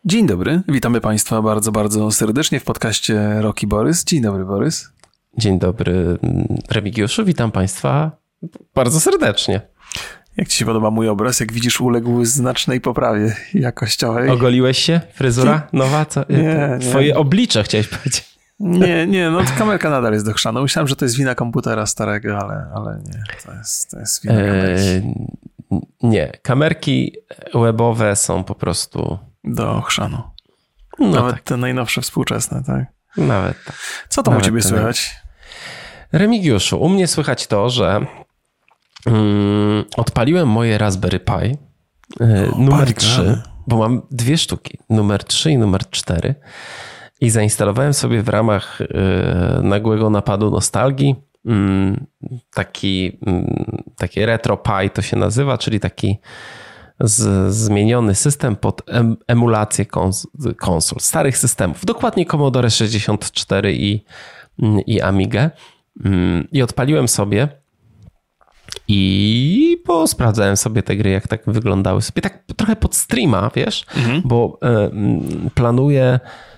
Dzień dobry, witamy Państwa bardzo, bardzo serdecznie w podcaście Roki Borys. Dzień dobry, Borys. Dzień dobry, Remigiuszu, witam Państwa bardzo serdecznie. Jak Ci się podoba mój obraz? Jak widzisz, uległ znacznej poprawie jakościowej. Ogoliłeś się? Fryzura nowa? Co? Nie. Twoje oblicze chciałeś powiedzieć. Nie, no kamerka nadal jest dochrzana. Myślałem, że to jest wina komputera starego, ale nie, to jest wina kamerki. Nie, kamerki webowe są po prostu... Do chrzanu. No Nawet tak. te najnowsze współczesne, tak? Nawet tak. Co tam u Ciebie słychać? Remigiuszu, u mnie słychać to, że odpaliłem moje Raspberry Pi numer 3, bo mam dwie sztuki, numer 3 i numer 4 i zainstalowałem sobie w ramach nagłego napadu nostalgii taki Retro Pi to się nazywa, czyli taki zmieniony system pod emulację konsol, starych systemów. Dokładnie Commodore 64 i Amigę. I odpaliłem sobie i sprawdzałem sobie te gry, jak tak wyglądały. Sobie tak trochę pod streama, wiesz, bo planuję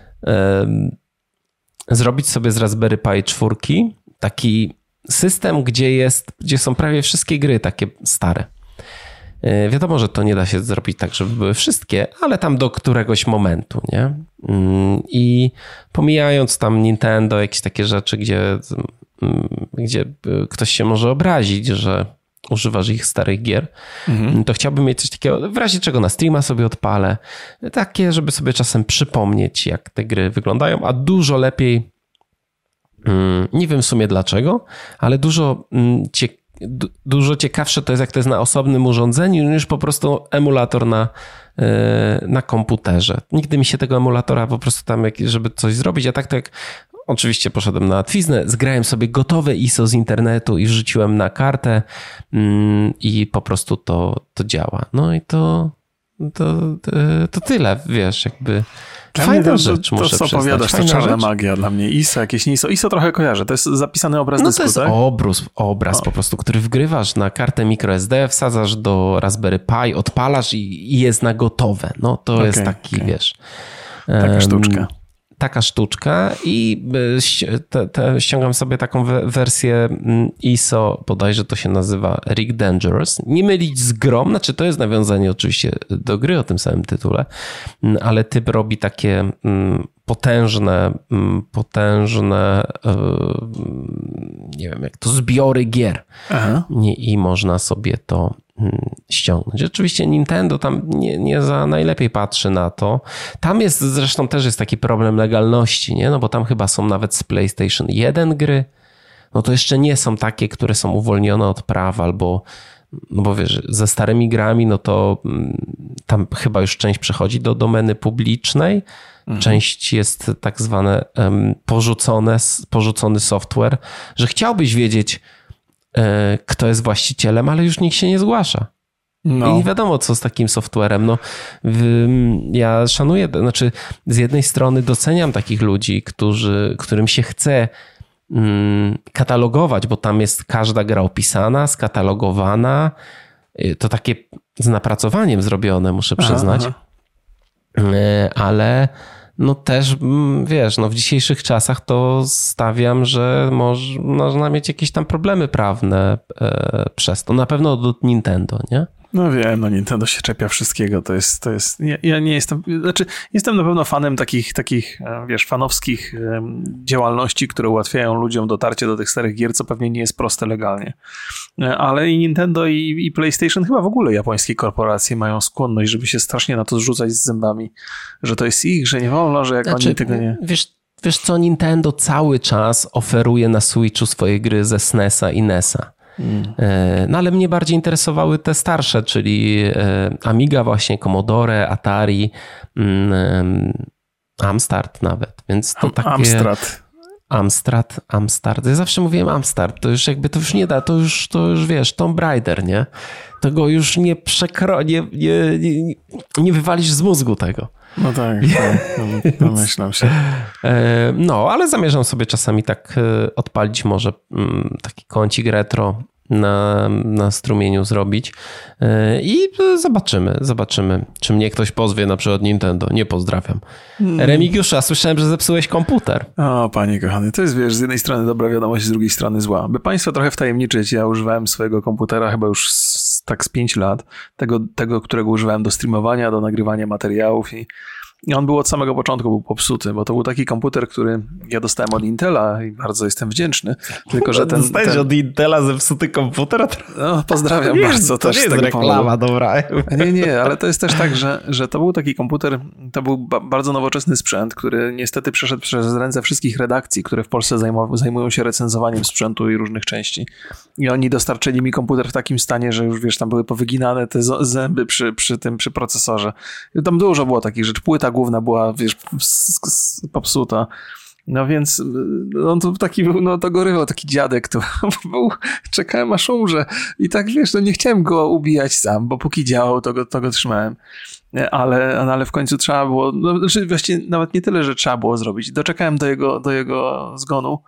zrobić sobie z Raspberry Pi 4 taki system, gdzie są prawie wszystkie gry takie stare. Wiadomo, że to nie da się zrobić tak, żeby były wszystkie, ale tam do któregoś momentu, nie? I pomijając tam Nintendo, jakieś takie rzeczy, gdzie ktoś się może obrazić, że używasz ich starych gier, to chciałbym mieć coś takiego, w razie czego na streama sobie odpalę, takie, żeby sobie czasem przypomnieć, jak te gry wyglądają, a dużo lepiej, nie wiem w sumie dlaczego, ale dużo ciekawsze to jest, jak to jest na osobnym urządzeniu, niż po prostu emulator na komputerze. Nigdy mi się tego emulatora po prostu tam, żeby coś zrobić, a tak to jak oczywiście poszedłem na łatwiznę, zgrałem sobie gotowe ISO z internetu i wrzuciłem na kartę i po prostu to działa. No i to tyle, wiesz, jakby... Fajna rzecz, muszę przyznać. To co opowiadasz, to czarna magia dla mnie. ISO, jakieś nie ISO. ISO trochę kojarzę. To jest zapisany obraz dysku, tak? To jest obraz po prostu, który wgrywasz na kartę microSD, wsadzasz do Raspberry Pi, odpalasz i jest na gotowe. No to jest taki, wiesz... Taka sztuczka. Taka sztuczka i ściągam sobie taką wersję ISO, bodajże to się nazywa Rig Dangerous. Nie mylić z grą, znaczy to jest nawiązanie oczywiście do gry o tym samym tytule, ale typ robi takie potężne, nie wiem jak to, zbiory gier. I można sobie to ściągnąć. Oczywiście Nintendo tam nie za najlepiej patrzy na to. Tam jest zresztą też jest taki problem legalności, nie? No bo tam chyba są nawet z PlayStation 1 gry. No to jeszcze nie są takie, które są uwolnione od praw albo, no bo wiesz, ze starymi grami, no to tam chyba już część przechodzi do domeny publicznej. Część jest tak zwane porzucony software, że chciałbyś wiedzieć, kto jest właścicielem, ale już nikt się nie zgłasza. No. I nie wiadomo, co z takim softwarem. No, ja szanuję, znaczy z jednej strony doceniam takich ludzi, którym się chce katalogować, bo tam jest każda gra opisana, skatalogowana. To takie z napracowaniem zrobione, muszę przyznać. Ale no też, wiesz, no w dzisiejszych czasach to stawiam, że można mieć jakieś tam problemy prawne przez to. Na pewno od Nintendo, nie? No wiem, no Nintendo się czepia wszystkiego, to jest ja nie jestem, znaczy jestem na pewno fanem takich, wiesz, fanowskich działalności, które ułatwiają ludziom dotarcie do tych starych gier, co pewnie nie jest proste legalnie. Ale i Nintendo i PlayStation, chyba w ogóle japońskie korporacje mają skłonność, żeby się strasznie na to zrzucać z zębami, że to jest ich, że nie wolno, że jak oni tego nie... Wiesz co, Nintendo cały czas oferuje na Switchu swoje gry ze SNES-a i NES-a. No ale mnie bardziej interesowały te starsze, czyli Amiga właśnie, Commodore, Atari, Amstrad nawet, więc to takie... Amstrad. Ja zawsze mówiłem Amstrad, to już jakby to już nie da, to już wiesz, Tomb Raider, nie? Tego już nie wywalisz z mózgu tego. No tak, domyślam się. No, ale zamierzam sobie czasami tak odpalić może taki kącik retro na strumieniu zrobić i zobaczymy, czy mnie ktoś pozwie, na przykład Nintendo. Nie pozdrawiam. Remigiusza, słyszałem, że zepsułeś komputer. O, panie kochany, to jest, wiesz, z jednej strony dobra wiadomość, z drugiej strony zła. By państwa trochę wtajemniczyć, ja używałem swojego komputera chyba już z 5 lat, tego, którego używałem do streamowania, do nagrywania materiałów i on był od samego początku był popsuty, bo to był taki komputer, który ja dostałem od Intela i bardzo jestem wdzięczny. Tylko, że dostałeś od Intela zepsuty komputer? No, pozdrawiam bardzo. To nie jest reklama, dobra. Nie, ale to jest też tak, że to był taki komputer, to był bardzo nowoczesny sprzęt, który niestety przeszedł przez ręce wszystkich redakcji, które w Polsce zajmują się recenzowaniem sprzętu i różnych części. I oni dostarczyli mi komputer w takim stanie, że już, wiesz, tam były powyginane te zęby przy procesorze. I tam dużo było takich rzeczy. Płyta główna była, wiesz, popsuta. No więc on to taki był, no to gorywał, taki dziadek to był, czekałem aż umrze i tak, wiesz, no nie chciałem go ubijać sam, bo póki działał, to go trzymałem. Ale w końcu trzeba było, no, znaczy właściwie nawet nie tyle, że trzeba było zrobić. Doczekałem do jego zgonu,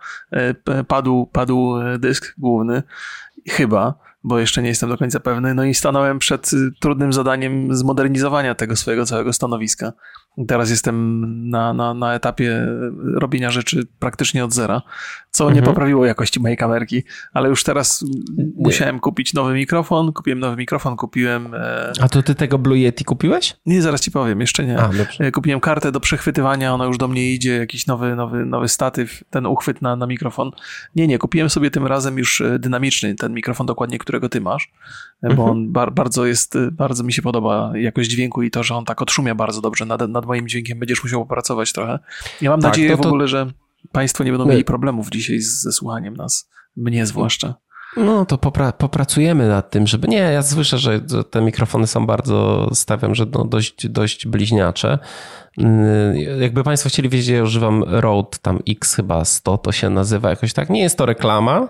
padł dysk główny, chyba, bo jeszcze nie jestem do końca pewny, no i stanąłem przed trudnym zadaniem zmodernizowania tego swojego całego stanowiska. Teraz jestem na etapie robienia rzeczy praktycznie od zera, co nie poprawiło jakości mojej kamerki, ale już teraz musiałem kupić nowy mikrofon, kupiłem... A to ty tego Blue Yeti kupiłeś? Nie, zaraz ci powiem, jeszcze nie. Kupiłem kartę do przechwytywania, ona już do mnie idzie, jakiś nowy statyw, ten uchwyt na mikrofon. Nie, kupiłem sobie tym razem już dynamiczny, ten mikrofon dokładnie, którego ty masz, bo on bardzo mi się podoba jakość dźwięku i to, że on tak odszumia bardzo dobrze nad moim dźwiękiem, będziesz musiał popracować trochę. Ja mam nadzieję w ogóle, że państwo nie będą mieli problemów dzisiaj ze słuchaniem nas, mnie zwłaszcza. No to popracujemy nad tym, żeby... Nie, ja słyszę, że te mikrofony są bardzo, stawiam, że no dość bliźniacze. Jakby państwo chcieli wiedzieć, ja używam Rode tam X chyba 100, to się nazywa jakoś tak. Nie jest to reklama,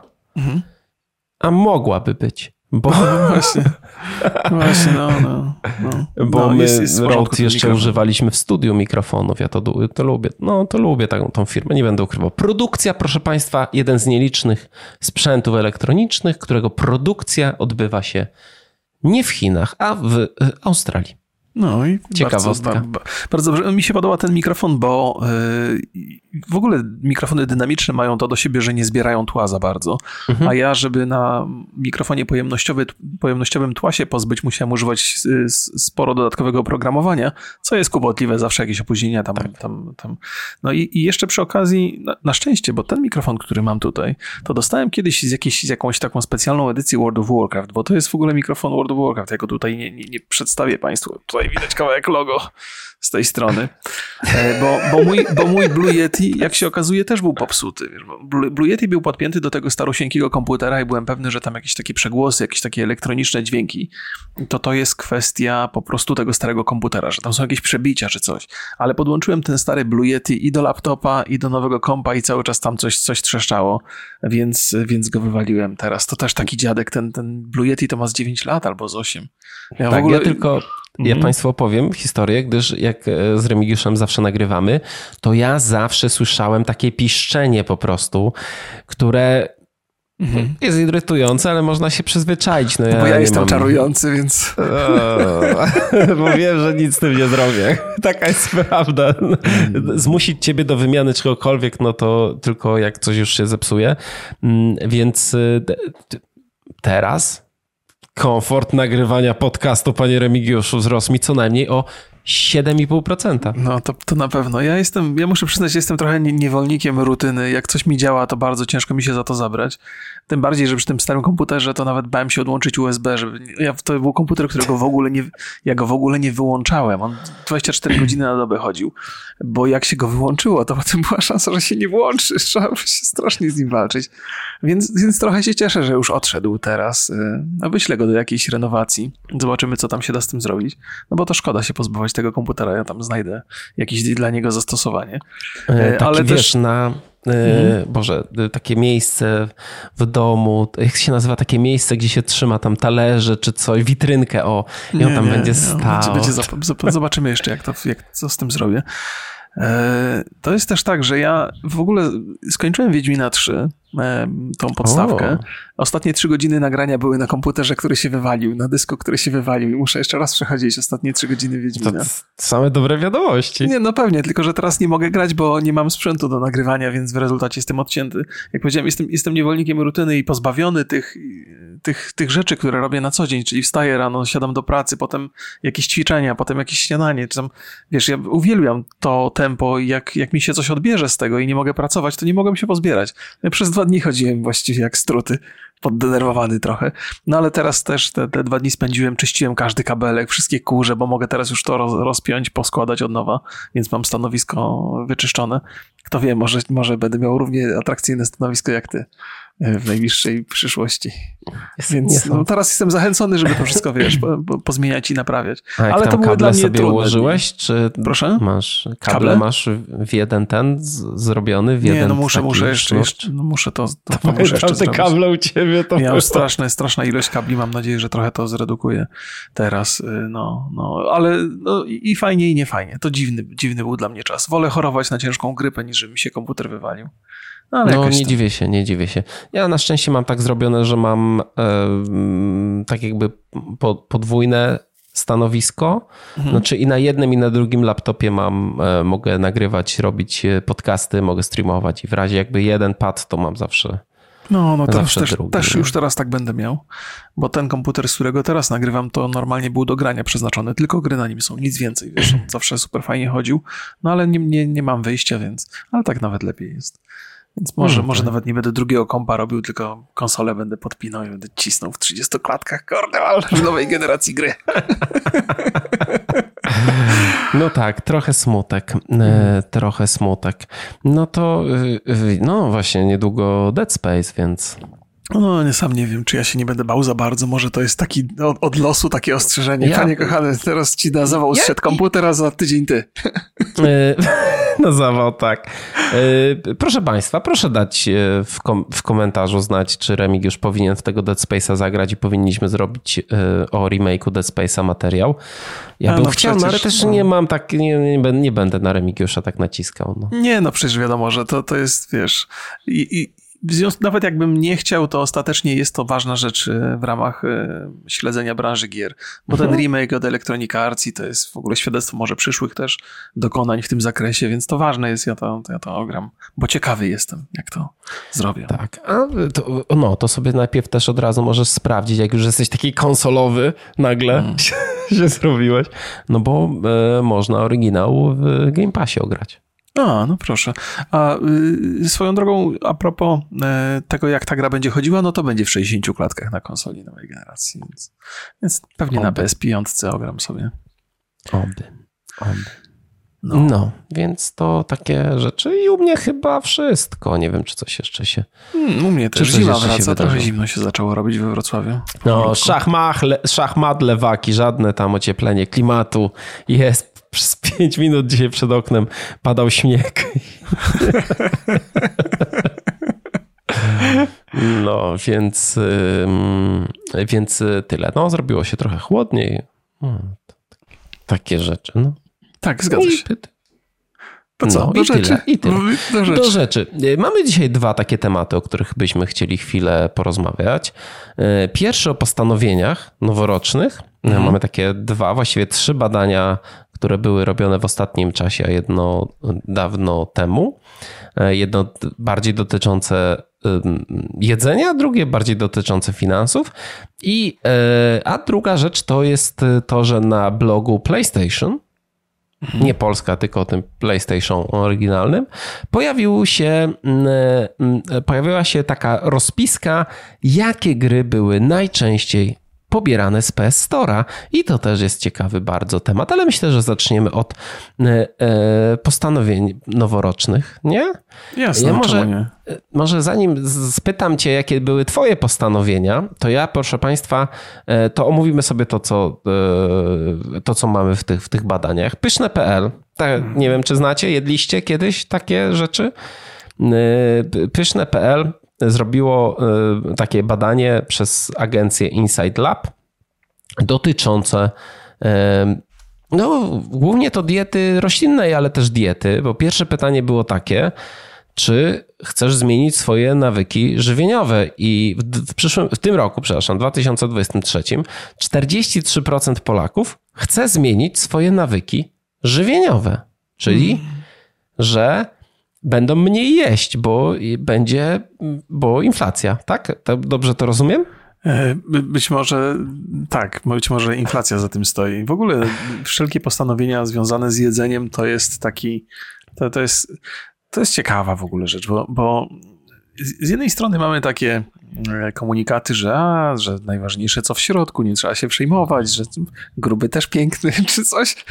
a mogłaby być. Bo właśnie, Bo my Rode jeszcze używaliśmy w studiu mikrofonów. Ja to lubię. No, to lubię tą firmę, nie będę ukrywał. Produkcja, proszę państwa, jeden z nielicznych sprzętów elektronicznych, którego produkcja odbywa się nie w Chinach, a w Australii. No i ciekawostka. Bardzo dobrze. Mi się podoba ten mikrofon, bo w ogóle mikrofony dynamiczne mają to do siebie, że nie zbierają tła za bardzo. A ja, żeby na mikrofonie pojemnościowym tła się pozbyć, musiałem używać sporo dodatkowego oprogramowania, co jest kłopotliwe, zawsze jakieś opóźnienia tam. No i jeszcze przy okazji, na szczęście, bo ten mikrofon, który mam tutaj, to dostałem kiedyś z jakąś taką specjalną edycję World of Warcraft, bo to jest w ogóle mikrofon World of Warcraft. Ja go tutaj nie przedstawię państwu. Tutaj widać kawałek logo z tej strony. Bo mój Blue Yeti, jak się okazuje, też był popsuty. Blue Yeti był podpięty do tego starosieńkiego komputera i byłem pewny, że tam jakieś takie przegłosy, jakieś takie elektroniczne dźwięki, to jest kwestia po prostu tego starego komputera, że tam są jakieś przebicia czy coś. Ale podłączyłem ten stary Blue Yeti i do laptopa, i do nowego kompa i cały czas tam coś trzeszczało, więc go wywaliłem teraz. To też taki dziadek, ten Blue Yeti to ma z 9 lat albo z 8. Ja państwu opowiem historię, gdyż jak z Remigiuszem zawsze nagrywamy, to ja zawsze słyszałem takie piszczenie po prostu, które jest irytujące, ale można się przyzwyczaić. No bo ja jestem czarujący, więc... Bo wiem, że nic z tym nie zrobię. Taka jest prawda. Zmusić ciebie do wymiany czegokolwiek, no to tylko jak coś już się zepsuje. Więc teraz... Komfort nagrywania podcastu, panie Remigiuszu, wzrósł mi co najmniej o 7,5%. No to na pewno. Ja muszę przyznać, że jestem trochę niewolnikiem rutyny. Jak coś mi działa, to bardzo ciężko mi się za to zabrać. Tym bardziej, że przy tym starym komputerze to nawet bałem się odłączyć USB. To był komputer, którego w ogóle nie wyłączałem. On 24 godziny na dobę chodził. Bo jak się go wyłączyło, to potem była szansa, że się nie włączy. Trzeba się strasznie z nim walczyć. Więc trochę się cieszę, że już odszedł teraz. Wyślę go do jakiejś renowacji. Zobaczymy, co tam się da z tym zrobić. No bo to szkoda się pozbywać tego komputera. Ja tam znajdę jakieś dla niego zastosowanie. Ale wiesz, Boże, takie miejsce w domu, jak się nazywa takie miejsce, gdzie się trzyma tam talerze czy coś, witrynkę, i on tam będzie stał. Zobaczymy jeszcze, co z tym zrobię. To jest też tak, że ja w ogóle skończyłem Wiedźmina 3, tą podstawkę. Ostatnie 3 godziny nagrania były na komputerze, który się wywalił, na dysku, który się wywalił i muszę jeszcze raz przechodzić ostatnie 3 godziny Wiedźmina. To same dobre wiadomości. Nie, no pewnie, tylko że teraz nie mogę grać, bo nie mam sprzętu do nagrywania, więc w rezultacie jestem odcięty. Jak powiedziałem, jestem niewolnikiem rutyny i pozbawiony tych rzeczy, które robię na co dzień, czyli wstaję rano, siadam do pracy, potem jakieś ćwiczenia, potem jakieś śniadanie, czy tam, wiesz, ja uwielbiam to tempo i jak mi się coś odbierze z tego i nie mogę pracować, to nie mogłem się pozbierać. Ja przez 2 dni chodziłem właściwie jak struty, poddenerwowany trochę. No ale teraz też te 2 dni spędziłem, czyściłem każdy kabelek, wszystkie kurze, bo mogę teraz już to rozpiąć, poskładać od nowa, więc mam stanowisko wyczyszczone. Kto wie, może będę miał równie atrakcyjne stanowisko jak ty w najbliższej przyszłości. Więc no, teraz jestem zachęcony, żeby to wszystko, wiesz, pozmieniać i naprawiać. Ale to było dla mnie sobie trudne. Ułożyłeś, czy proszę? Masz kable masz w jeden zrobiony, w jeden. Nie, no muszę jeszcze muszę to muszę jeszcze te zrobić. Kable u ciebie to miałem straszna ilość kabli, mam nadzieję, że trochę to zredukuję teraz, ale i fajnie i nie fajnie. To dziwny był dla mnie czas. Wolę chorować na ciężką grypę, niż żeby mi się komputer wywalił. No nie dziwię się. Ja na szczęście mam tak zrobione, że mam tak jakby podwójne stanowisko. Znaczy i na jednym i na drugim laptopie mogę nagrywać, robić podcasty, mogę streamować i w razie jakby jeden padł, to mam zawsze też już teraz tak będę miał, bo ten komputer, z którego teraz nagrywam, to normalnie był do grania przeznaczony, tylko gry na nim są, nic więcej, wiesz, zawsze super fajnie chodził, no ale nie mam wyjścia, ale tak nawet lepiej jest. Więc może nawet nie będę drugiego kompa robił, tylko konsolę będę podpinał i będę cisnął w 30 klatkach, ale w nowej generacji gry. No tak, trochę smutek. No to, no właśnie, niedługo Dead Space, więc... No, sam nie wiem, czy ja się nie będę bał za bardzo. Może to jest taki od losu takie ostrzeżenie. Panie kochany, teraz ci na zawał zszedł komputer, a za tydzień ty. Na zawał, tak. Proszę państwa, proszę dać w komentarzu znać, czy Remigiusz powinien w tego Dead Space'a zagrać i powinniśmy zrobić o remake'u Dead Space'a materiał. Ja bym chciał, ale też nie mam tak, nie będę na Remigiusza tak naciskał. No. Nie, no przecież wiadomo, że to jest, wiesz... W związku, nawet jakbym nie chciał, to ostatecznie jest to ważna rzecz w ramach śledzenia branży gier. Bo ten remake od Electronic Arts to jest w ogóle świadectwo może przyszłych też dokonań w tym zakresie, więc to ważne jest, ja to ogram, bo ciekawy jestem, jak to zrobię. Tak, to sobie najpierw też od razu możesz sprawdzić, jak już jesteś taki konsolowy nagle się zrobiłeś, no bo można oryginał w Game Passie ograć. No proszę. A swoją drogą, a propos tego, jak ta gra będzie chodziła, no to będzie w 60 klatkach na konsoli nowej generacji, więc pewnie na PS5 ogram sobie. Oby. No, więc to takie rzeczy i u mnie chyba wszystko. Nie wiem, czy coś jeszcze się... U mnie też zima wraca, trochę zimno się zaczęło robić we Wrocławiu. No, szachmat, lewaki, żadne tam ocieplenie klimatu jest. Przez 5 minut dzisiaj przed oknem padał śnieg. No, więc tyle. No, zrobiło się trochę chłodniej. Takie rzeczy, no. Tak, zgadza się. To co? No, do rzeczy. Do rzeczy. Mamy dzisiaj 2 takie tematy, o których byśmy chcieli chwilę porozmawiać. Pierwszy o postanowieniach noworocznych. Mamy takie 2, właściwie 3 badania, które były robione w ostatnim czasie, a jedno dawno temu. Jedno bardziej dotyczące jedzenia, drugie bardziej dotyczące finansów. A druga rzecz to jest to, że na blogu PlayStation, nie Polska, tylko o tym PlayStation oryginalnym, pojawiła się taka rozpiska, jakie gry były najczęściej pobierane z PS Store'a i to też jest ciekawy bardzo temat, ale myślę, że zaczniemy od postanowień noworocznych, nie? Jasne, czemu nie? Może zanim spytam cię, jakie były twoje postanowienia, to ja, proszę państwa, to omówimy sobie to, co mamy w tych badaniach. Pyszne.pl, nie wiem, czy znacie, jedliście kiedyś takie rzeczy? Pyszne.pl zrobiło takie badanie przez agencję Inside Lab dotyczące No, głównie to diety roślinnej, ale też diety, bo pierwsze pytanie było takie, czy chcesz zmienić swoje nawyki żywieniowe i w tym roku, 2023, 43% Polaków chce zmienić swoje nawyki żywieniowe, czyli że będą mniej jeść, bo inflacja, tak? Dobrze to rozumiem? Być może tak, być może inflacja za tym stoi. W ogóle wszelkie postanowienia związane z jedzeniem to jest taki, to jest ciekawa w ogóle rzecz, bo z jednej strony mamy takie komunikaty, że najważniejsze co w środku, nie trzeba się przejmować, że gruby też piękny czy coś.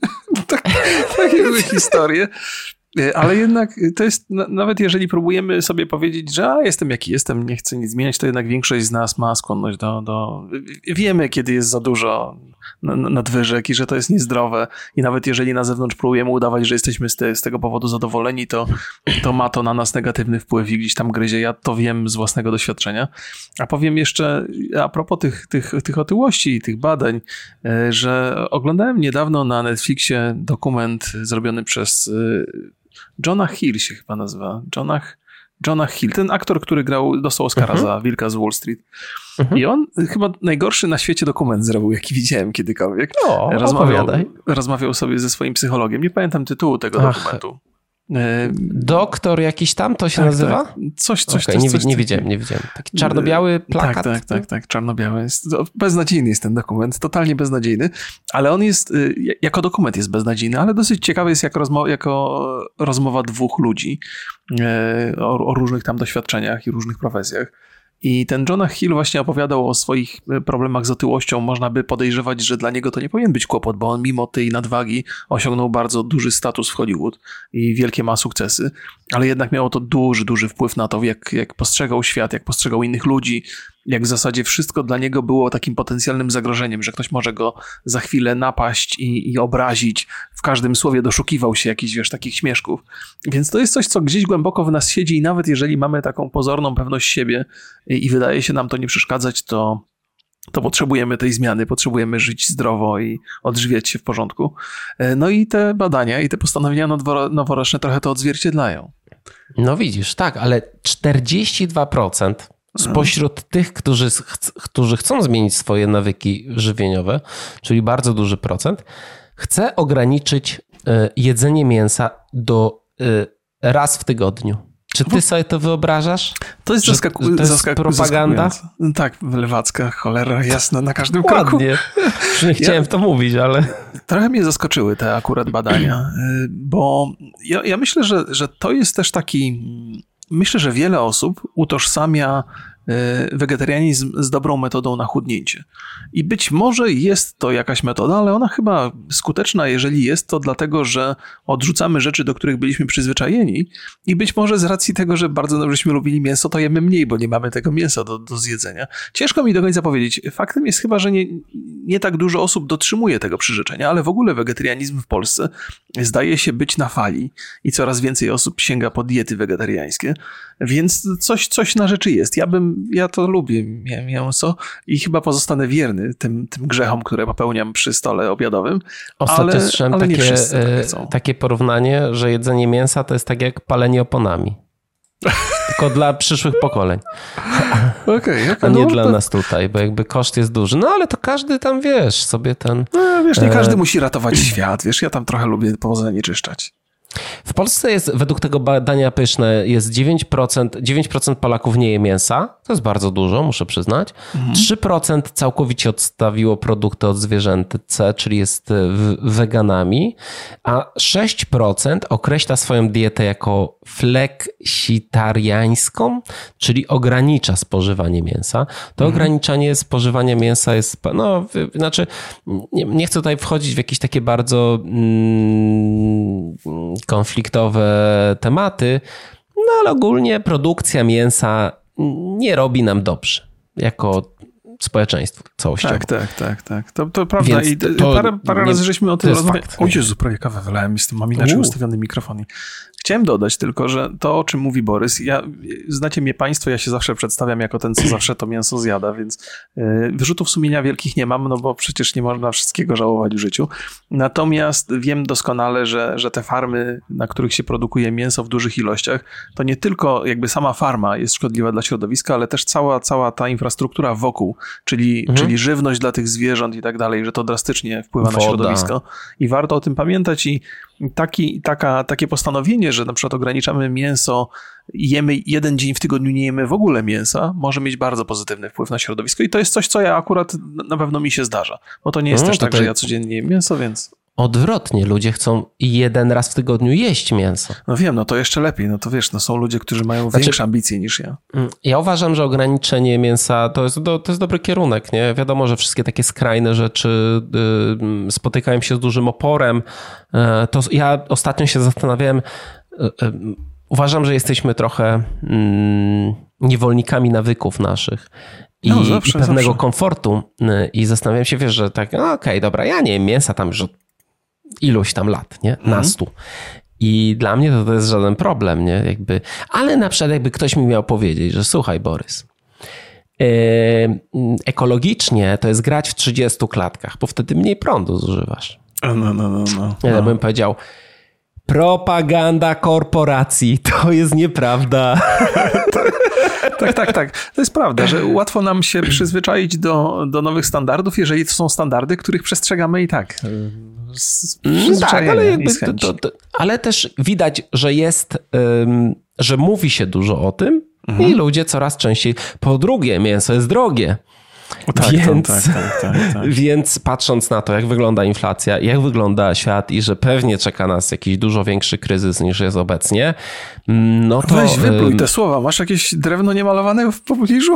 Takie historie. Ale jednak to jest, nawet jeżeli próbujemy sobie powiedzieć, że jestem jaki jestem, nie chcę nic zmieniać, to jednak większość z nas ma skłonność wiemy, kiedy jest za dużo nadwyżek i że to jest niezdrowe i nawet jeżeli na zewnątrz próbujemy udawać, że jesteśmy z tego powodu zadowoleni, to ma to na nas negatywny wpływ i gdzieś tam gryzie. Ja to wiem z własnego doświadczenia. A powiem jeszcze a propos tych otyłości i tych badań, że oglądałem niedawno na Netflixie dokument zrobiony przez Jonah Hill się chyba nazywa. Jonah Hill, ten aktor, który dostał Oscara za Wilka z Wall Street. I on chyba najgorszy na świecie dokument zrobił, jaki widziałem kiedykolwiek. Rozmawiał sobie ze swoim psychologiem. Nie pamiętam tytułu tego dokumentu. Doktor jakiś tam to się nazywa? Tak. Nie widziałem. Taki czarno-biały plakat. Tak, czarno-biały. Beznadziejny jest ten dokument, totalnie beznadziejny, ale on jest, jako dokument jest beznadziejny, ale dosyć ciekawy jest jako rozmowa dwóch ludzi o różnych tam doświadczeniach i różnych profesjach. I ten Jonah Hill właśnie opowiadał o swoich problemach z otyłością. Można by podejrzewać, że dla niego to nie powinien być kłopot, bo on mimo tej nadwagi osiągnął bardzo duży status w Hollywood i wielkie ma sukcesy, ale jednak miało to duży wpływ na to, jak postrzegał świat, jak postrzegał innych ludzi, jak w zasadzie wszystko dla niego było takim potencjalnym zagrożeniem, że ktoś może go za chwilę napaść i obrazić. W każdym słowie doszukiwał się jakichś, takich śmieszków. Więc to jest coś, co gdzieś głęboko w nas siedzi i nawet jeżeli mamy taką pozorną pewność siebie i wydaje się nam to nie przeszkadzać, to potrzebujemy tej zmiany, potrzebujemy żyć zdrowo i odżywiać się w porządku. No i te badania i te postanowienia noworoczne trochę to odzwierciedlają. No widzisz, tak, ale 42% spośród tych, którzy chcą zmienić swoje nawyki żywieniowe, czyli bardzo duży procent, chce ograniczyć jedzenie mięsa do raz w tygodniu. Czy ty sobie to wyobrażasz? To jest propaganda? Tak, lewacka, cholera jasna na każdym kroku. Ładnie. Nie chciałem to mówić, ale... Trochę mnie zaskoczyły te akurat badania, bo ja myślę, że to jest też taki... Myślę, że wiele osób utożsamia wegetarianizm z dobrą metodą na chudnięcie. I być może jest to jakaś metoda, ale ona chyba skuteczna, jeżeli jest to dlatego, że odrzucamy rzeczy, do których byliśmy przyzwyczajeni i być może z racji tego, że bardzo dobrześmy lubili mięso, to jemy mniej, bo nie mamy tego mięsa do zjedzenia. Ciężko mi do końca powiedzieć. Faktem jest chyba, że nie tak dużo osób dotrzymuje tego przyrzeczenia, ale w ogóle wegetarianizm w Polsce zdaje się być na fali i coraz więcej osób sięga po diety wegetariańskie, więc coś na rzeczy jest. Ja to lubię mięso i chyba pozostanę wierny tym grzechom, które popełniam przy stole obiadowym. Ostatnio słyszałem takie porównanie, że jedzenie mięsa to jest tak jak palenie oponami. Tylko dla przyszłych pokoleń. Okay, a nie dla nas tutaj, bo jakby koszt jest duży. No ale to każdy tam, sobie ten... No, nie każdy musi ratować świat, ja tam trochę lubię zanieczyszczać. W Polsce jest, według tego badania pyszne, jest 9% Polaków nie je mięsa. To jest bardzo dużo, muszę przyznać. 3% całkowicie odstawiło produkty odzwierzęce, czyli jest weganami, a 6% określa swoją dietę jako fleksitariańską, czyli ogranicza spożywanie mięsa. To ograniczanie spożywania mięsa jest, nie chcę tutaj wchodzić w jakieś takie bardzo konfliktowe tematy, no ale ogólnie produkcja mięsa nie robi nam dobrze jako społeczeństwo całościowo. Tak. To prawda. I parę razy żeśmy o tym rozmawiali. O Jezu, prawie kawę wylałem, mam inaczej ustawiony mikrofon. Chciałem dodać tylko, że to, o czym mówi Borys, znacie mnie państwo, ja się zawsze przedstawiam jako ten, co zawsze to mięso zjada, więc wyrzutów sumienia wielkich nie mam, no bo przecież nie można wszystkiego żałować w życiu. Natomiast wiem doskonale, że te farmy, na których się produkuje mięso w dużych ilościach, to nie tylko jakby sama farma jest szkodliwa dla środowiska, ale też cała ta infrastruktura wokół, czyli żywność dla tych zwierząt i tak dalej, że to drastycznie wpływa na środowisko. I warto o tym pamiętać i takie postanowienie, że na przykład ograniczamy mięso, jemy jeden dzień w tygodniu, nie jemy w ogóle mięsa, może mieć bardzo pozytywny wpływ na środowisko i to jest coś, co ja akurat na pewno mi się zdarza, bo to nie jest też tak, że ja codziennie jem mięso, więc... Odwrotnie, ludzie chcą jeden raz w tygodniu jeść mięso. No wiem, no to jeszcze lepiej, no to wiesz, no są ludzie, którzy mają większe ambicje niż ja. Ja uważam, że ograniczenie mięsa to jest dobry kierunek, nie? Wiadomo, że wszystkie takie skrajne rzeczy spotykają się z dużym oporem. To ja ostatnio się zastanawiałem, uważam, że jesteśmy trochę niewolnikami nawyków naszych. I pewnego komfortu. I zastanawiam się, wiesz, że tak, okej, dobra, ja nie jem mięsa tam już od iluś tam lat, nie? Na 100. I dla mnie to jest żaden problem, nie? Jakby, ale na przykład jakby ktoś mi miał powiedzieć, że słuchaj, Borys, ekologicznie to jest grać w 30 klatkach, bo wtedy mniej prądu zużywasz. Ja bym powiedział, propaganda korporacji, to jest nieprawda. Tak. To jest prawda, że łatwo nam się przyzwyczaić do nowych standardów, jeżeli to są standardy, których przestrzegamy i tak. Tak, ale jakby ale też widać, że że mówi się dużo o tym i ludzie coraz częściej. Po drugie, mięso jest drogie. Więc patrząc na to, jak wygląda inflacja, jak wygląda świat i że pewnie czeka nas jakiś dużo większy kryzys niż jest obecnie, no to... Weź wypluj te słowa. Masz jakieś drewno niemalowane w pobliżu?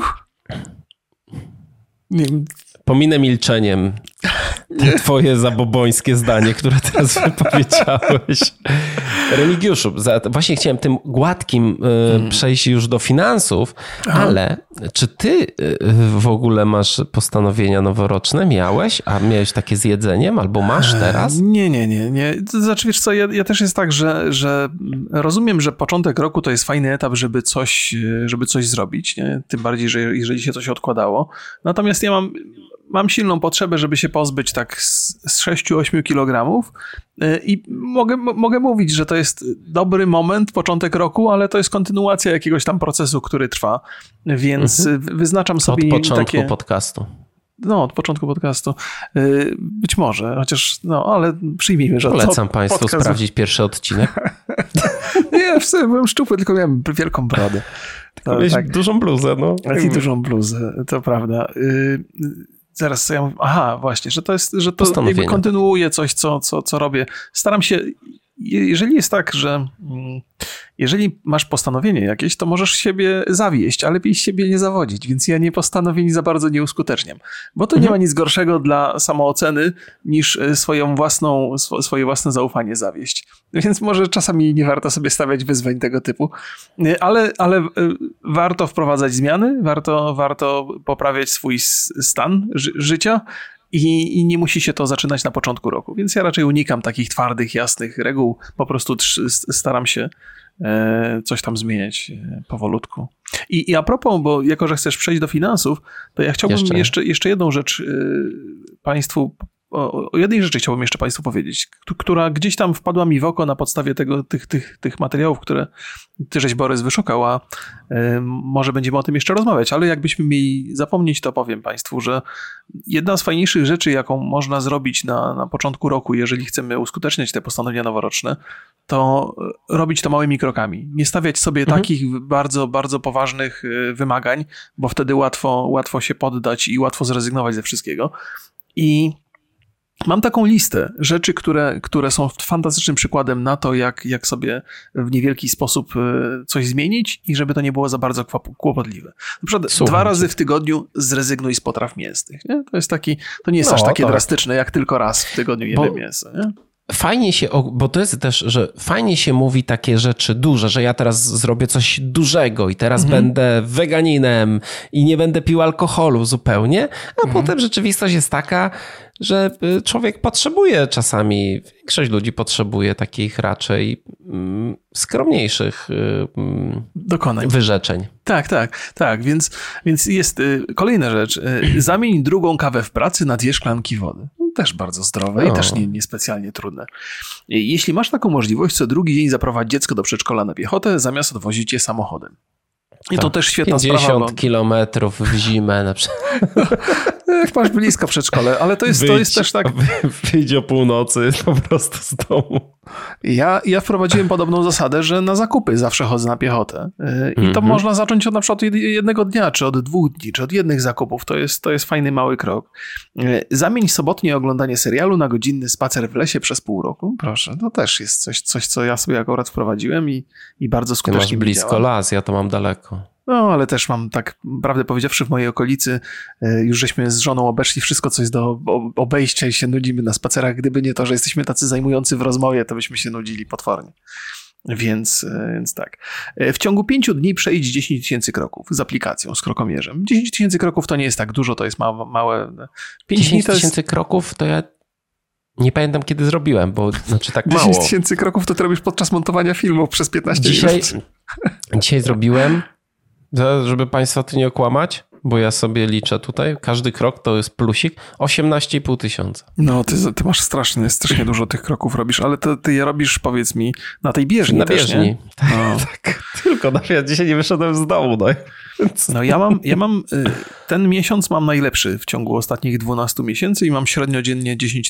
Nie. Pominę milczeniem twoje zabobońskie zdanie, które teraz wypowiedziałeś. Remigiuszu, właśnie chciałem tym gładkim przejść już do finansów, ale czy ty w ogóle masz postanowienia noworoczne? Miałeś? A miałeś takie z jedzeniem? Albo masz teraz? Nie. To znaczy, wiesz co, ja też jest tak, że rozumiem, że początek roku to jest fajny etap, żeby coś zrobić, nie? Tym bardziej, że jeżeli się coś odkładało. Natomiast ja mam silną potrzebę, żeby się pozbyć tak z 6-8 kilogramów i mogę mówić, że to jest dobry moment, początek roku, ale to jest kontynuacja jakiegoś tam procesu, który trwa, więc wyznaczam sobie od początku podcastu. No, od początku podcastu. Być może, chociaż, ale przyjmijmy, że polecam Państwu sprawdzić pierwszy odcinek. Nie, w sumie byłem szczupły, tylko miałem wielką brodę. Miałeś dużą bluzę, no. I dużą bluzę, to prawda. Zaraz ja mówię, właśnie, że to jakby kontynuuję coś, co robię. Staram się, jeżeli jest tak, że jeżeli masz postanowienie jakieś, to możesz siebie zawieść, ale lepiej siebie nie zawodzić, więc ja postanowień za bardzo nie uskuteczniam, bo to nie ma nic gorszego dla samooceny niż swoje własne zaufanie zawieść. Więc może czasami nie warto sobie stawiać wyzwań tego typu, ale warto wprowadzać zmiany, warto poprawiać swój stan życia, i nie musi się to zaczynać na początku roku. Więc ja raczej unikam takich twardych, jasnych reguł. Po prostu staram się coś tam zmieniać powolutku. I a propos, bo jako, że chcesz przejść do finansów, to ja chciałbym jeszcze jedną rzecz Państwu... O jednej rzeczy chciałbym jeszcze Państwu powiedzieć, która gdzieś tam wpadła mi w oko na podstawie tych materiałów, które ty żeś, Borys, wyszukał, a może będziemy o tym jeszcze rozmawiać, ale jakbyśmy mieli zapomnieć, to powiem Państwu, że jedna z fajniejszych rzeczy, jaką można zrobić na początku roku, jeżeli chcemy uskuteczniać te postanowienia noworoczne, to robić to małymi krokami. Nie stawiać sobie takich bardzo, bardzo poważnych wymagań, bo wtedy łatwo się poddać i łatwo zrezygnować ze wszystkiego. I mam taką listę rzeczy, które są fantastycznym przykładem na to, jak sobie w niewielki sposób coś zmienić i żeby to nie było za bardzo kłopotliwe. Na przykład 2 razy w tygodniu zrezygnuj z potraw mięsnych. Nie? To nie jest aż takie drastyczne, jak tylko raz w tygodniu jemy mięso. Nie? Fajnie się, bo to jest też, że fajnie się mówi takie rzeczy duże, że ja teraz zrobię coś dużego i teraz będę weganinem i nie będę pił alkoholu zupełnie, a potem rzeczywistość jest taka, że człowiek potrzebuje czasami, większość ludzi potrzebuje takich raczej skromniejszych dokonań. Wyrzeczeń. Tak. Więc jest kolejna rzecz. Zamień drugą kawę w pracy na 2 szklanki wody. Też bardzo zdrowe i też niespecjalnie trudne. Jeśli masz taką możliwość, co drugi dzień zaprowadź dziecko do przedszkola na piechotę, zamiast odwozić je samochodem. I to też świetna 50 sprawa. 50 kilometrów w zimę na przykład. Jak masz blisko przedszkole, ale to jest też tak... Wyjdź o północy po prostu z domu. Ja wprowadziłem podobną zasadę, że na zakupy zawsze chodzę na piechotę. I to można zacząć od na przykład jednego dnia, czy od 2 dni, czy od jednych zakupów. To jest fajny mały krok. Zamień sobotnie oglądanie serialu na godzinny spacer w lesie przez pół roku. Proszę, to też jest coś co ja sobie akurat wprowadziłem i bardzo skutecznie Ty masz blisko las, ja to mam daleko. No, ale też mam, tak prawdę powiedziawszy, w mojej okolicy już żeśmy z żoną obeszli wszystko, co jest do obejścia i się nudzimy na spacerach. Gdyby nie to, że jesteśmy tacy zajmujący w rozmowie, to byśmy się nudzili potwornie. Więc tak. W ciągu 5 dni przejdź 10 000 kroków z aplikacją, z krokomierzem. 10 000 kroków to nie jest tak dużo, to jest małe. 10 000 kroków to ja nie pamiętam, kiedy zrobiłem, bo tak mało. 10 000 kroków to ty robisz podczas montowania filmu przez 15 minut. Dzisiaj zrobiłem, żeby państwa tu nie okłamać, bo ja sobie liczę tutaj, każdy krok to jest plusik, 18,5 tysiąca. No, ty masz strasznie dużo tych kroków robisz, ale ty je robisz, powiedz mi, na tej bieżni na też, bieżni. Nie? No. Tak, tylko ja dzisiaj nie wyszedłem z domu. No ja mam ten miesiąc mam najlepszy w ciągu ostatnich 12 miesięcy i mam średnio dziennie 10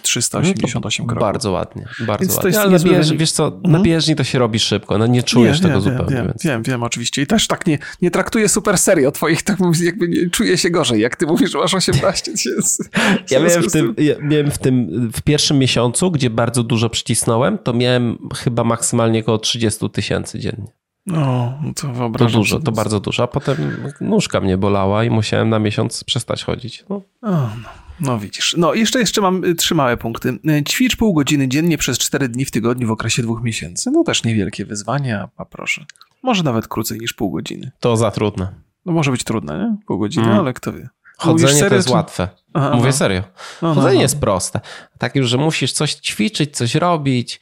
388 kroków. Bardzo ładnie, bardzo ładnie. Ale na bieżni, wiesz co, na bieżni to się robi szybko, no nie czujesz tego zupełnie. Wiem, oczywiście. I też tak nie traktuję super serio twoich, tak jakby nie czuję się gorzej, jak ty mówisz, że masz 18 tysięcy. Ja miałem w pierwszym miesiącu, gdzie bardzo dużo przycisnąłem, to miałem chyba maksymalnie około 30 000 dziennie. No, to wyobrażam. To dużo, to bardzo dużo. A potem nóżka mnie bolała i musiałem na miesiąc przestać chodzić. No widzisz. No jeszcze mam 3 małe punkty. Ćwicz pół godziny dziennie przez 4 dni w tygodniu w okresie 2 miesięcy. No też niewielkie wyzwanie, a proszę. Może nawet krócej niż pół godziny. To za trudne. No może być trudne, nie? Pół godziny, ale kto wie. Chodzenie to jest łatwe. Mówię serio. No, Chodzenie jest proste. Tak już, że musisz coś ćwiczyć, coś robić.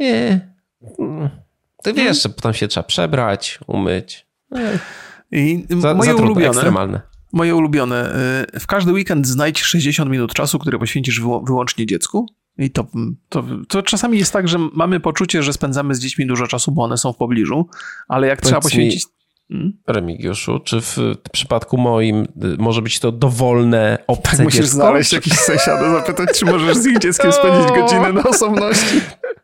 Ty wiesz, że potem się trzeba przebrać, umyć. I moje ulubione, ekstremalne. Moje ulubione. W każdy weekend znajdź 60 minut czasu, które poświęcisz wyłącznie dziecku. I to czasami jest tak, że mamy poczucie, że spędzamy z dziećmi dużo czasu, bo one są w pobliżu, ale jak trzeba poświęcić... Remigiuszu, czy w przypadku moim może być to dowolne obce tak, musisz dziecko? znaleźć jakiś sąsiada, zapytać, czy możesz z ich dzieckiem spędzić godzinę na osobności.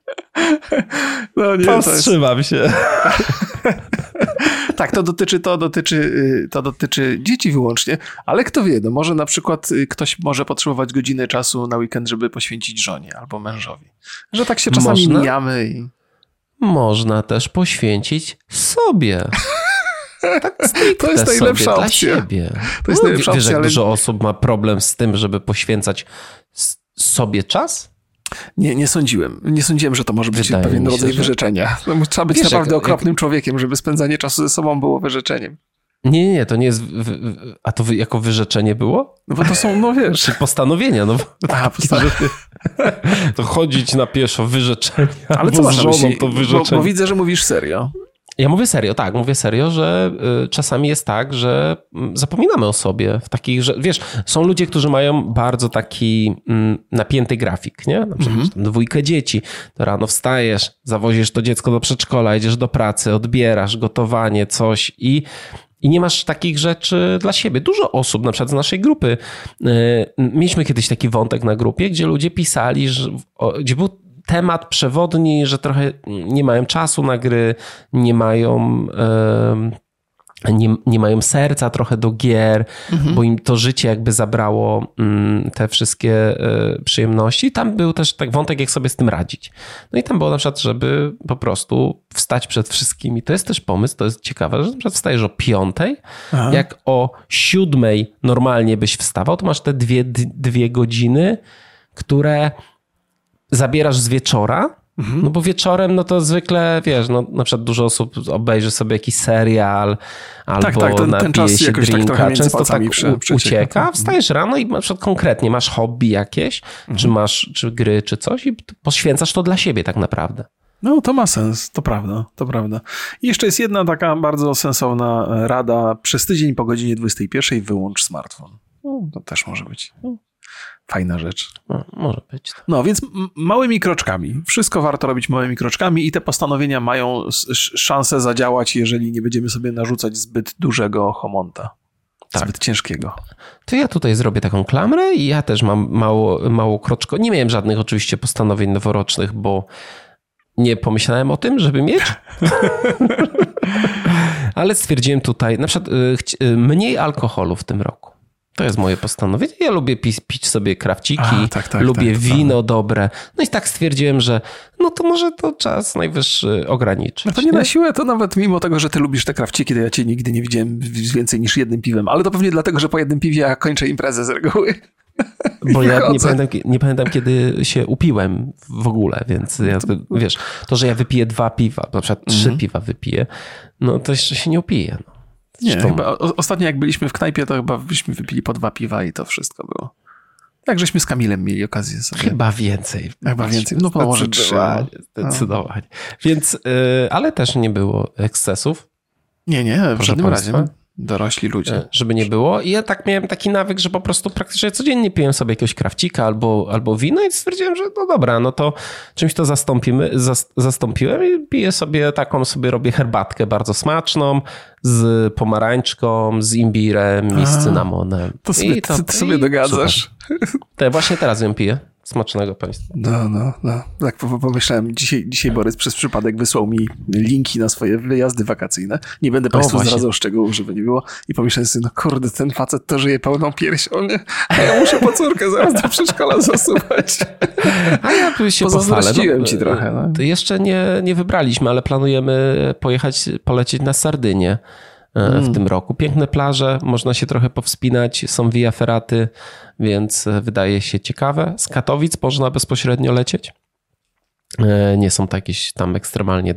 No nie, powstrzymam się. Tak, to dotyczy dzieci wyłącznie, ale kto wie, no może na przykład ktoś może potrzebować godziny czasu na weekend, żeby poświęcić żonie albo mężowi. Że tak się czasami mijamy i... Można też poświęcić sobie. Tak, to jest najlepsza opcja. Dla siebie. To jest najlepsza opcja, jak dużo osób ma problem z tym, żeby poświęcać sobie czas? Nie sądziłem, że to może być pewien rodzaj wyrzeczenia. No, trzeba być naprawdę okropnym człowiekiem, żeby spędzanie czasu ze sobą było wyrzeczeniem. Nie, to nie jest... A to jako wyrzeczenie było? No bo to są, no wiesz... Czy postanowienia, no. Postanowienia. To chodzić na pieszo, wyrzeczenia. Ale co masz na myśli? To wyrzeczenie. Bo widzę, że mówisz serio. Ja mówię serio, że czasami jest tak, że zapominamy o sobie w takich, że wiesz, są ludzie, którzy mają bardzo taki napięty grafik, nie? Na przykład 2 dzieci, to rano wstajesz, zawozisz to dziecko do przedszkola, jedziesz do pracy, odbierasz, gotowanie, coś i nie masz takich rzeczy dla siebie. Dużo osób, na przykład z naszej grupy, mieliśmy kiedyś taki wątek na grupie, gdzie ludzie pisali, gdzie był temat przewodni, że trochę nie mają czasu na gry, nie mają serca trochę do gier, bo im to życie jakby zabrało te wszystkie przyjemności. Tam był też tak wątek, jak sobie z tym radzić. No i tam było na przykład, żeby po prostu wstać przed wszystkimi. To jest też pomysł, to jest ciekawe, że na przykład wstajesz o 5:00, jak o 7:00 normalnie byś wstawał, to masz te 2 godziny, które zabierasz z wieczora, no bo wieczorem, no to zwykle, wiesz, no na przykład dużo osób obejrzy sobie jakiś serial albo napije się drinka, tak często tak ucieka. Wstajesz rano i na przykład konkretnie masz hobby jakieś, czy gry, czy coś i poświęcasz to dla siebie tak naprawdę. No, to ma sens, to prawda, to prawda. I jeszcze jest jedna taka bardzo sensowna rada. Przez tydzień po godzinie 21 wyłącz smartfon. No, to też może być fajna rzecz. No, może być. No, więc małymi kroczkami. Wszystko warto robić małymi kroczkami i te postanowienia mają szansę zadziałać, jeżeli nie będziemy sobie narzucać zbyt dużego homonta. Tak. Zbyt ciężkiego. To ja tutaj zrobię taką klamrę i ja też mam mało kroczko. Nie miałem żadnych oczywiście postanowień noworocznych, bo nie pomyślałem o tym, żeby mieć. Ale stwierdziłem tutaj, na przykład mniej alkoholu w tym roku. To jest moje postanowienie. Ja lubię pić sobie krawciki, lubię wino dobre. No i tak stwierdziłem, że no to może to czas najwyższy ograniczyć. No to nie na siłę, to nawet mimo tego, że ty lubisz te krawciki, to ja cię nigdy nie widziałem z więcej niż jednym piwem. Ale to pewnie dlatego, że po jednym piwie ja kończę imprezę z reguły. Bo ja nie pamiętam, kiedy się upiłem w ogóle, więc ja, wiesz, to, że ja wypiję 2 piwa, na przykład 3 piwa wypiję, no to jeszcze się nie upiję. No. Nie, chyba ostatnio jak byliśmy w knajpie, to chyba byśmy wypili po 2 piwa i to wszystko było. Tak, żeśmy z Kamilem mieli okazję sobie. Chyba więcej. No to może 3. Zdecydowanie. Więc, ale też nie było ekscesów. Nie, w żadnym razie. Dorośli ludzie. Żeby nie było. I ja tak miałem taki nawyk, że po prostu praktycznie codziennie piłem sobie jakiegoś krawcika albo wino i stwierdziłem, że no dobra, no to czymś to zastąpiłem i piję sobie taką, robię herbatkę bardzo smaczną z pomarańczką, z imbirem i z cynamonem. To sobie dogadzasz. Właśnie teraz ją piję. Smacznego państwa. No. Tak pomyślałem. Dzisiaj Borys przez przypadek wysłał mi linki na swoje wyjazdy wakacyjne. Nie będę państwu zdradzał szczegółów, żeby nie było. I pomyślałem sobie, no kurde, ten facet to żyje pełną piersią, nie? A ja muszę po córkę zaraz do przedszkola zasuwać. A ja tu się pozazdrościłem ci trochę. No. To jeszcze nie wybraliśmy, ale planujemy polecieć na Sardynię w tym roku. Piękne plaże, można się trochę powspinać, są Via Ferraty, więc wydaje się ciekawe. Z Katowic można bezpośrednio lecieć. Nie są to jakieś tam ekstremalnie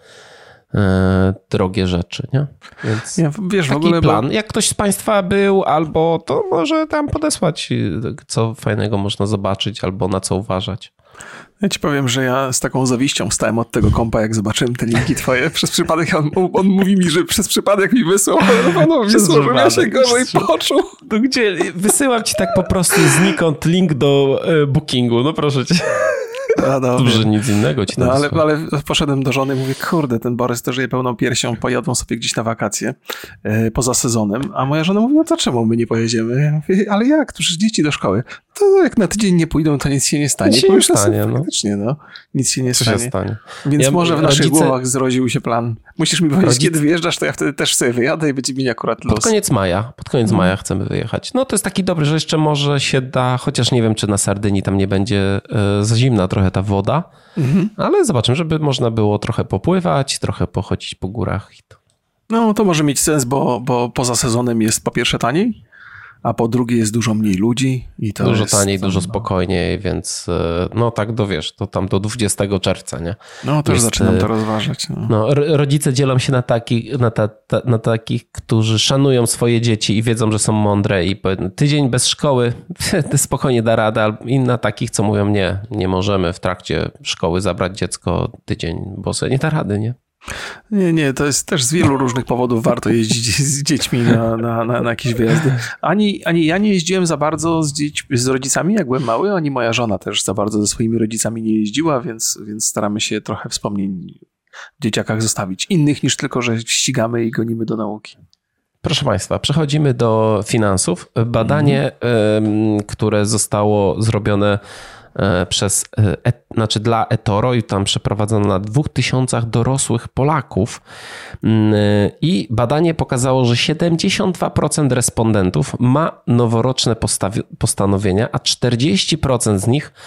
drogie rzeczy, nie? Więc wiesz, taki w ogóle plan. Jak ktoś z państwa był, albo to może tam podesłać, co fajnego można zobaczyć, albo na co uważać. Ja ci powiem, że ja z taką zawiścią wstałem od tego kompa, jak zobaczyłem te linki twoje. Przez przypadek on mówi mi, że przez przypadek mi wysłał, ale panowie wysłał, żebym ja się gorzej poczuł. To gdzie? Wysyłam ci tak po prostu znikąd link do bookingu, no proszę cię. Dobrze, nic innego ci ale poszedłem do żony i mówię, kurde, ten Borys to żyje pełną piersią, pojadą sobie gdzieś na wakacje poza sezonem, a moja żona mówi, no to czemu my nie pojedziemy? Ja mówię, ale jak? To przecież dzieci do szkoły. To jak na tydzień nie pójdą, to nic się nie stanie. Faktycznie, nic się nie stanie. Więc może w naszych głowach zrodził się plan. Musisz mi powiedzieć, kiedy wyjeżdżasz, to ja wtedy też sobie wyjadę i będzie mi akurat los. Pod koniec maja chcemy wyjechać. No to jest taki dobry, że jeszcze może się da, chociaż nie wiem, czy na Sardynii tam nie będzie za zimna trochę ta woda, ale zobaczymy, żeby można było trochę popływać, trochę pochodzić po górach. No to może mieć sens, bo poza sezonem jest po pierwsze taniej, a po drugie jest dużo mniej ludzi. I to dużo taniej, dużo spokojniej, więc no tak to tam do 20 czerwca, nie? No też zaczynam to rozważać. No, rodzice dzielą się na takich, którzy szanują swoje dzieci i wiedzą, że są mądre i tydzień bez szkoły spokojnie da radę, i na takich, co mówią nie możemy w trakcie szkoły zabrać dziecko tydzień, bo sobie nie da rady, nie? Nie, to jest też z wielu różnych powodów warto jeździć z dziećmi na jakieś wyjazdy. Ani ja nie jeździłem za bardzo z rodzicami, jak byłem mały, ani moja żona też za bardzo ze swoimi rodzicami nie jeździła, więc staramy się trochę wspomnień w dzieciakach zostawić. Innych niż tylko, że ścigamy i gonimy do nauki. Proszę Państwa, przechodzimy do finansów. Badanie, które zostało zrobione dla eToro i tam przeprowadzono na 2000 dorosłych Polaków i badanie pokazało, że 72% respondentów ma noworoczne postanowienia, a 40% z nich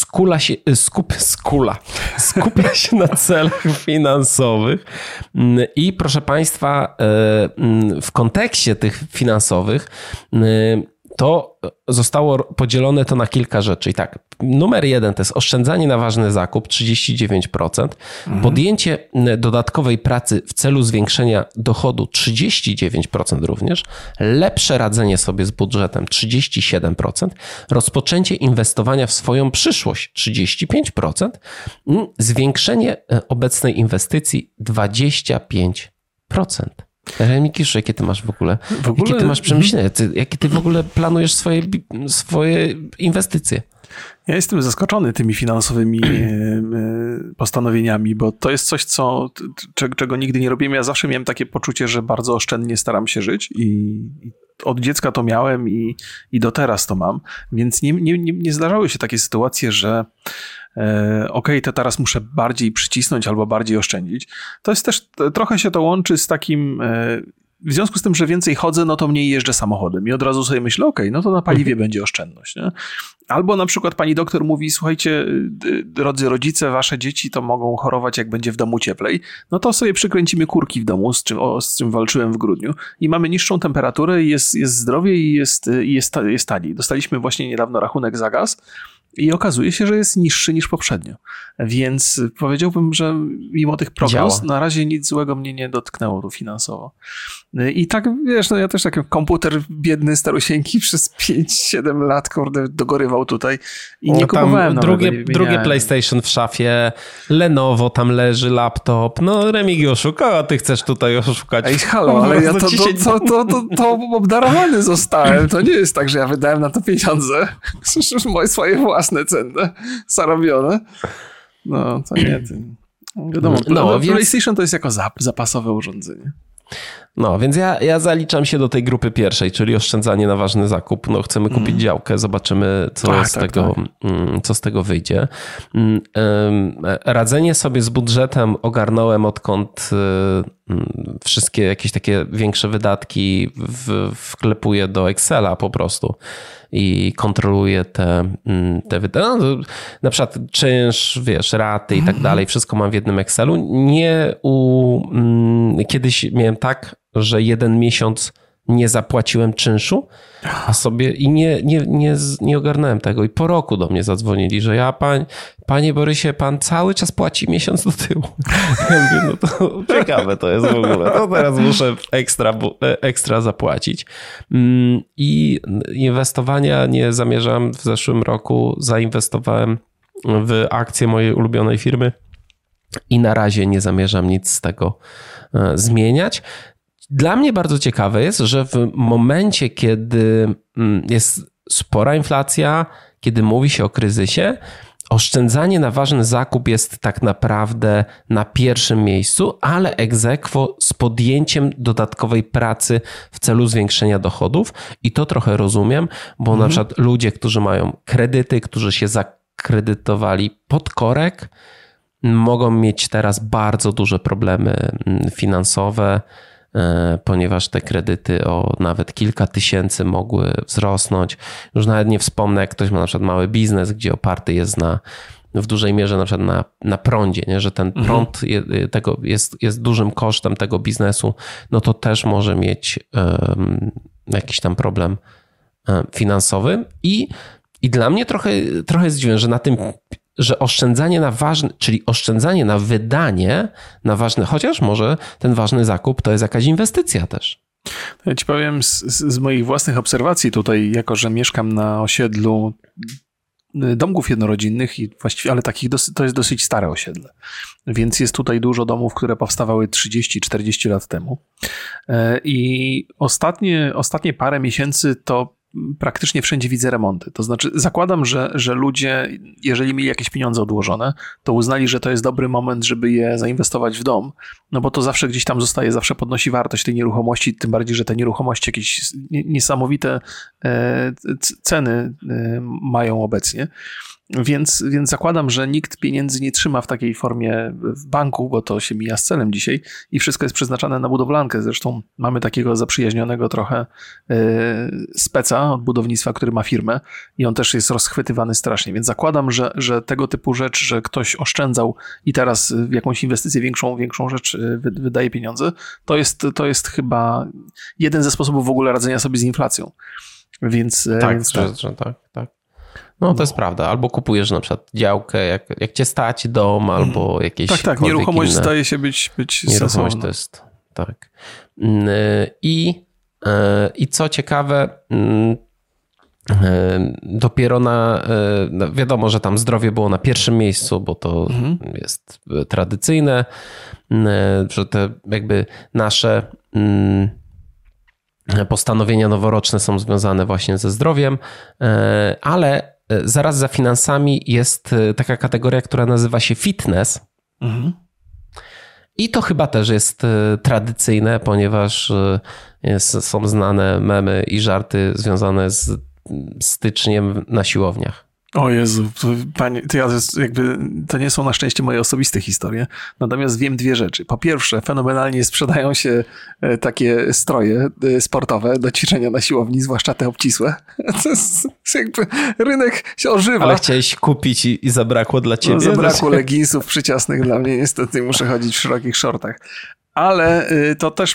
skupia się na celach finansowych. I proszę Państwa, w kontekście tych finansowych to zostało podzielone to na kilka rzeczy. I tak, numer 1 to jest oszczędzanie na ważny zakup, 39%, podjęcie dodatkowej pracy w celu zwiększenia dochodu, 39% również, lepsze radzenie sobie z budżetem, 37%, rozpoczęcie inwestowania w swoją przyszłość, 35%, zwiększenie obecnej inwestycji, 25%. Mikiszu, jakie ty masz w ogóle jakie ty masz przemyślenia? Jakie ty w ogóle planujesz swoje inwestycje? Ja jestem zaskoczony tymi finansowymi postanowieniami, bo to jest coś, czego nigdy nie robiłem. Ja zawsze miałem takie poczucie, że bardzo oszczędnie staram się żyć i od dziecka to miałem i do teraz to mam, więc nie zdarzały się takie sytuacje, że to teraz muszę bardziej przycisnąć albo bardziej oszczędzić. To jest też, trochę się to łączy z takim, w związku z tym, że więcej chodzę, no to mniej jeżdżę samochodem i od razu sobie myślę, no to na paliwie będzie oszczędność. Nie? Albo na przykład pani doktor mówi, słuchajcie, drodzy rodzice, wasze dzieci to mogą chorować, jak będzie w domu cieplej, no to sobie przykręcimy kurki w domu, z czym walczyłem w grudniu i mamy niższą temperaturę, jest zdrowie i jest taniej. Dostaliśmy właśnie niedawno rachunek za gaz, i okazuje się, że jest niższy niż poprzednio. Więc powiedziałbym, że mimo tych prognoz na razie nic złego mnie nie dotknęło tu finansowo. I tak, wiesz, ja też taki komputer biedny, starusieńki przez 5-7 lat, dogorywał tutaj i nie kupowałem drugie PlayStation w szafie, Lenovo tam leży, laptop. No Remigiuszu, kogo ty chcesz tutaj oszukać? Ej, halo, ale ja to obdarowany zostałem. To nie jest tak, że ja wydałem na to pieniądze. Swoje własne cenne, zarobione. No, to nie. Wiadomo, PlayStation to jest jako zapasowe urządzenie. No, więc ja zaliczam się do tej grupy pierwszej, czyli oszczędzanie na ważny zakup. No, chcemy kupić działkę, zobaczymy, co z tego wyjdzie. Radzenie sobie z budżetem ogarnąłem, odkąd wszystkie jakieś takie większe wydatki wklepuję do Excela po prostu i kontroluję te wydatki. No, na przykład czynsz, wiesz, raty i tak dalej, wszystko mam w jednym Excelu. Kiedyś miałem tak, że 1 miesiąc nie zapłaciłem czynszu, a sobie i nie ogarnąłem tego. I po roku do mnie zadzwonili, że panie Borysie, pan cały czas płaci miesiąc do tyłu. Ja mówię, no to ciekawe to jest w ogóle. To teraz muszę ekstra zapłacić. I inwestowania nie zamierzam. W zeszłym roku zainwestowałem w akcje mojej ulubionej firmy i na razie nie zamierzam nic z tego zmieniać. Dla mnie bardzo ciekawe jest, że w momencie, kiedy jest spora inflacja, kiedy mówi się o kryzysie, oszczędzanie na ważny zakup jest tak naprawdę na pierwszym miejscu, ale ex aequo z podjęciem dodatkowej pracy w celu zwiększenia dochodów. I to trochę rozumiem, bo na przykład ludzie, którzy mają kredyty, którzy się zakredytowali pod korek, mogą mieć teraz bardzo duże problemy finansowe, ponieważ te kredyty o nawet kilka tysięcy mogły wzrosnąć. Już nawet nie wspomnę, jak ktoś ma na przykład mały biznes, gdzie oparty jest w dużej mierze na przykład na prądzie, nie? Że ten prąd jest dużym kosztem tego biznesu, no to też może mieć jakiś tam problem finansowy. I dla mnie trochę jest dziwne, że na tym, że oszczędzanie na ważny, czyli oszczędzanie na wydanie na ważny, chociaż może ten ważny zakup to jest jakaś inwestycja też. Ja ci powiem z moich własnych obserwacji tutaj, jako że mieszkam na osiedlu domków jednorodzinnych i właściwie, ale takich to jest dosyć stare osiedle. Więc jest tutaj dużo domów, które powstawały 30-40 lat temu. I ostatnie parę miesięcy to praktycznie wszędzie widzę remonty. To znaczy zakładam, że ludzie, jeżeli mieli jakieś pieniądze odłożone, to uznali, że to jest dobry moment, żeby je zainwestować w dom, no bo to zawsze gdzieś tam zostaje, zawsze podnosi wartość tej nieruchomości, tym bardziej, że te nieruchomości jakieś niesamowite ceny mają obecnie. Więc zakładam, że nikt pieniędzy nie trzyma w takiej formie w banku, bo to się mija z celem dzisiaj i wszystko jest przeznaczane na budowlankę. Zresztą mamy takiego zaprzyjaźnionego trochę speca od budownictwa, który ma firmę i on też jest rozchwytywany strasznie. Więc zakładam, że tego typu rzecz, że ktoś oszczędzał i teraz w jakąś inwestycję większą rzecz wydaje pieniądze, to jest chyba jeden ze sposobów w ogóle radzenia sobie z inflacją. Więc, tak, więc tak. No to jest prawda. Albo kupujesz na przykład działkę, jak cię stać, dom, albo jakieś Tak, nieruchomość zdaje się być nieruchomość sensowna. to jest, tak. I co ciekawe, dopiero wiadomo, że tam zdrowie było na pierwszym miejscu, bo to jest tradycyjne, że te jakby nasze postanowienia noworoczne są związane właśnie ze zdrowiem, ale zaraz za finansami jest taka kategoria, która nazywa się fitness. I to chyba też jest tradycyjne, ponieważ są znane memy i żarty związane z styczniem na siłowniach. O Jezu, panie, to nie są na szczęście moje osobiste historie, natomiast wiem dwie rzeczy. Po pierwsze, fenomenalnie sprzedają się takie stroje sportowe do ćwiczenia na siłowni, zwłaszcza te obcisłe. To jest jakby rynek się ożywa. Ale chciałeś kupić i zabrakło dla ciebie? No, zabrakło leginsów przyciasnych dla mnie, niestety muszę chodzić w szerokich shortach. Ale to też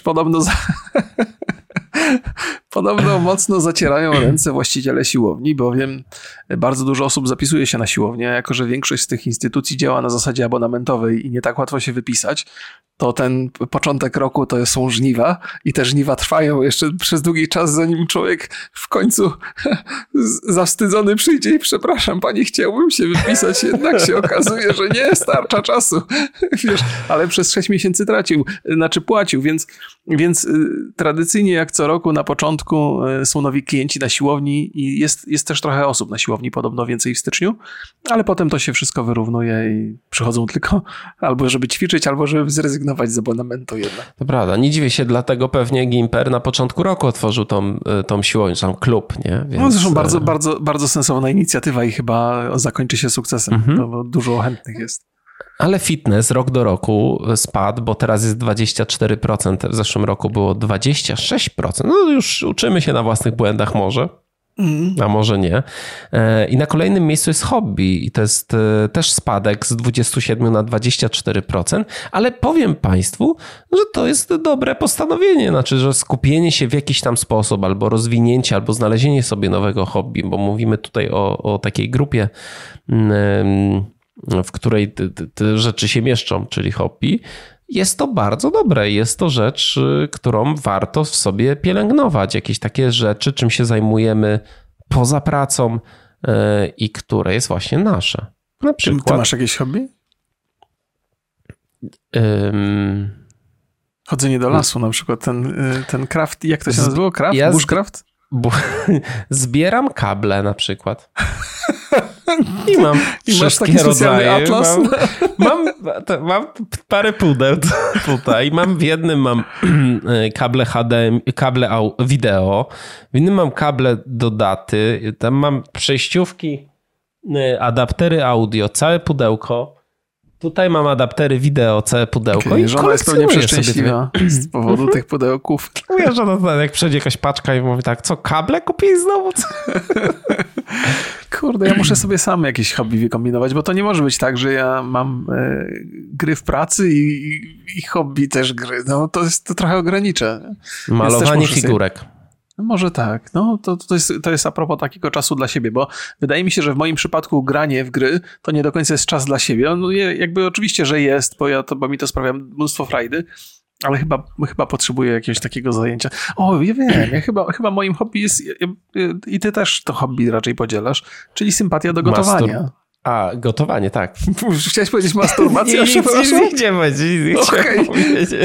Podobno mocno zacierają ręce właściciele siłowni, bowiem bardzo dużo osób zapisuje się na siłownię, a jako że większość z tych instytucji działa na zasadzie abonamentowej i nie tak łatwo się wypisać, to ten początek roku to są żniwa i te żniwa trwają jeszcze przez długi czas, zanim człowiek w końcu zawstydzony przyjdzie i przepraszam pani, chciałbym się wypisać, jednak się okazuje, że nie starcza czasu. Wiesz, ale przez 6 miesięcy płacił, więc tradycyjnie jak co roku na początku są nowi klienci na siłowni i jest też trochę osób na siłowni, podobno więcej w styczniu, ale potem to się wszystko wyrównuje i przychodzą tylko albo żeby ćwiczyć, albo żeby zrezygnować z abonamentu jednak. To prawda, nie dziwię się, dlatego pewnie Gimper na początku roku otworzył tą siłownię, tam klub, nie? Więc... No zresztą bardzo sensowna inicjatywa i chyba zakończy się sukcesem, bo dużo chętnych jest. Ale fitness rok do roku spadł, bo teraz jest 24%, w zeszłym roku było 26%. No już uczymy się na własnych błędach może, a może nie. I na kolejnym miejscu jest hobby i to jest też spadek z 27 na 24%, ale powiem Państwu, że to jest dobre postanowienie, znaczy, że skupienie się w jakiś tam sposób albo rozwinięcie, albo znalezienie sobie nowego hobby, bo mówimy tutaj o takiej grupie, w której te rzeczy się mieszczą, czyli hobby, jest to bardzo dobre. Jest to rzecz, którą warto w sobie pielęgnować. Jakieś takie rzeczy, czym się zajmujemy poza pracą i które jest właśnie nasze. Na przykład, Ty masz jakieś hobby? Chodzenie do lasu na przykład, ten craft, jak to się nazywało? Bushcraft? Zbieram kable na przykład. I mam masz taki specjalny atlas? Mam parę pudeł tutaj. W jednym mam kable HDMI, kable wideo, w innym mam kable do daty, tam mam przejściówki, adaptery audio, całe pudełko. Tutaj mam adaptery wideo, całe pudełko. Okay, i żona jest pewnie przeszczęśliwa z powodu tych pudełków. Mówię, że jak przyjdzie jakaś paczka i mówi tak, co, kable kupiłeś znowu? Kurde, ja muszę sobie sam jakieś hobby wykombinować, bo to nie może być tak, że ja mam gry w pracy i hobby też gry. No to trochę ogranicza. Malowanie figurek. Może tak. No, to jest a propos takiego czasu dla siebie, bo wydaje mi się, że w moim przypadku granie w gry to nie do końca jest czas dla siebie. No, jakby oczywiście, że jest, bo mi to sprawia mnóstwo frajdy, ale chyba potrzebuję jakiegoś takiego zajęcia. O, ja wiem, chyba moim hobby jest, i ty też to hobby raczej podzielasz, czyli sympatia do gotowania. Gotowanie, tak. Chciałeś powiedzieć masturbacja? Nie chciałem powiedzieć.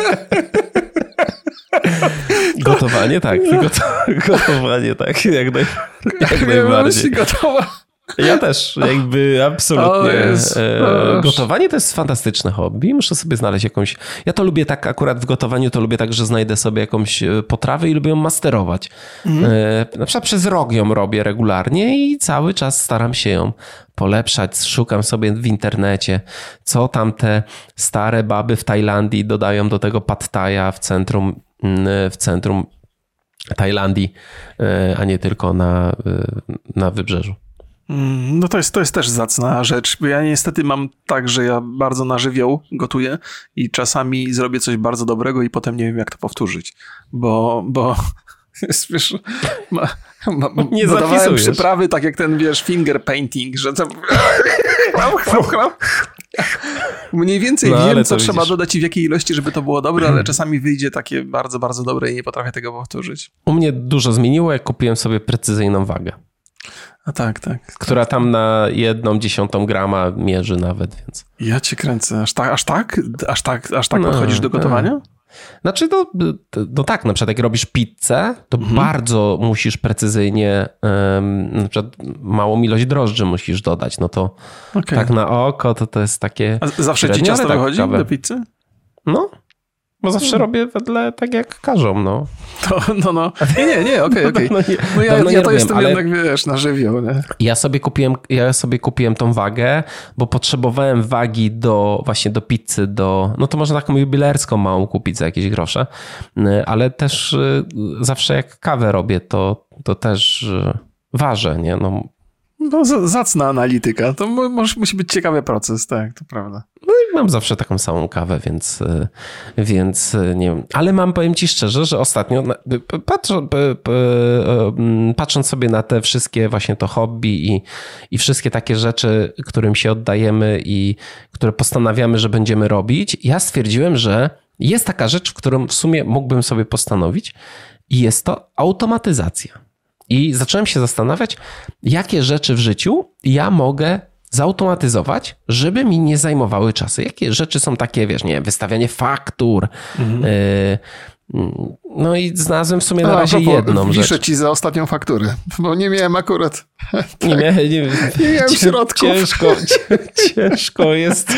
Gotowanie, tak. Gotowanie, tak. Jak najbardziej. Ja też, jakby absolutnie. Gotowanie to jest fantastyczne hobby. Muszę sobie znaleźć jakąś... Ja to lubię tak, akurat w gotowaniu to lubię tak, że znajdę sobie jakąś potrawę i lubię ją masterować. Na przykład przez rok ją robię regularnie i cały czas staram się ją polepszać. Szukam sobie w internecie, co tam te stare baby w Tajlandii dodają do tego pad thaia w centrum Tajlandii, a nie tylko na wybrzeżu. No to jest też zacna rzecz, bo ja niestety mam tak, że ja bardzo na żywioł gotuję i czasami zrobię coś bardzo dobrego i potem nie wiem, jak to powtórzyć, bo wiesz, Nie dodawałem zapisujesz. przyprawy, tak jak ten, wiesz, finger painting, że to... Mniej więcej wiem, co trzeba dodać i w jakiej ilości, żeby to było dobre, ale czasami wyjdzie takie bardzo, bardzo dobre i nie potrafię tego powtórzyć. U mnie dużo zmieniło, jak kupiłem sobie precyzyjną wagę. A tak. Która tam na 1/10 grama mierzy nawet, więc... Ja cię kręcę. Aż tak podchodzisz do gotowania? Znaczy, no tak, na przykład jak robisz pizzę, to bardzo musisz precyzyjnie, na przykład małą ilość drożdży musisz dodać, no to tak na oko to jest takie... A zawsze ci ciasto wychodzi do pizzy? No, bo zawsze robię wedle tak jak każą, no. No. Nie, okej. No ja to jestem jednak, wiesz, na żywioł, nie? Ja sobie kupiłem tą wagę, bo potrzebowałem wagi właśnie do pizzy, no to można taką jubilerską małą kupić za jakieś grosze, ale też zawsze jak kawę robię, to też ważę, nie? No zacna analityka. To musi być ciekawy proces, tak, to prawda. No i mam zawsze taką samą kawę, więc nie wiem. Ale powiem ci szczerze, że ostatnio patrząc sobie na te wszystkie właśnie to hobby i wszystkie takie rzeczy, którym się oddajemy i które postanawiamy, że będziemy robić, ja stwierdziłem, że jest taka rzecz, w którą w sumie mógłbym sobie postanowić i jest to automatyzacja. I zacząłem się zastanawiać, jakie rzeczy w życiu ja mogę zautomatyzować, żeby mi nie zajmowały czasu. Jakie rzeczy są takie, wiesz, nie, wystawianie faktur. No i znalazłem w sumie na razie jedną rzecz. Piszę ci za ostatnią fakturę, bo nie miałem akurat. Nie miałem środków. Ciężko jest.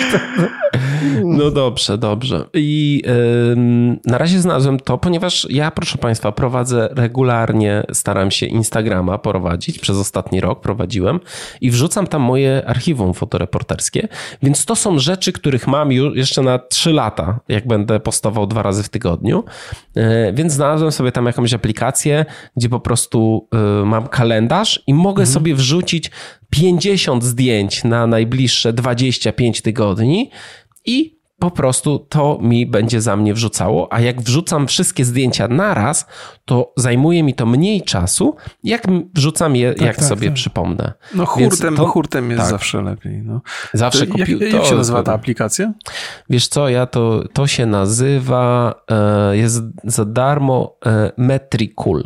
No dobrze. I na razie znalazłem to, ponieważ ja, proszę Państwa, prowadzę regularnie, staram się Instagrama prowadzić, przez ostatni rok prowadziłem i wrzucam tam moje archiwum fotoreporterskie, więc to są rzeczy, których mam już jeszcze na 3 lata, jak będę postował 2 razy w tygodniu, więc znalazłem sobie tam jakąś aplikację, gdzie po prostu mam kalendarz i mogę sobie wrzucić 50 zdjęć na najbliższe 25 tygodni i po prostu to mi będzie za mnie wrzucało, a jak wrzucam wszystkie zdjęcia naraz, to zajmuje mi to mniej czasu, jak wrzucam je, sobie przypomnę. No hurtem jest zawsze lepiej. No. Zawsze jak się nazywa ta aplikacja? Wiesz co, to się nazywa, jest za darmo Metricool.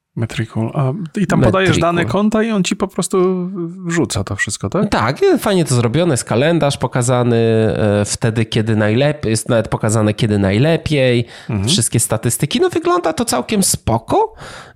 I tam podajesz dane konta i on ci po prostu wrzuca to wszystko, tak? Tak, fajnie to zrobione, jest kalendarz pokazany wtedy, kiedy najlepiej, jest nawet pokazane, kiedy najlepiej, wszystkie statystyki. No wygląda to całkiem spoko.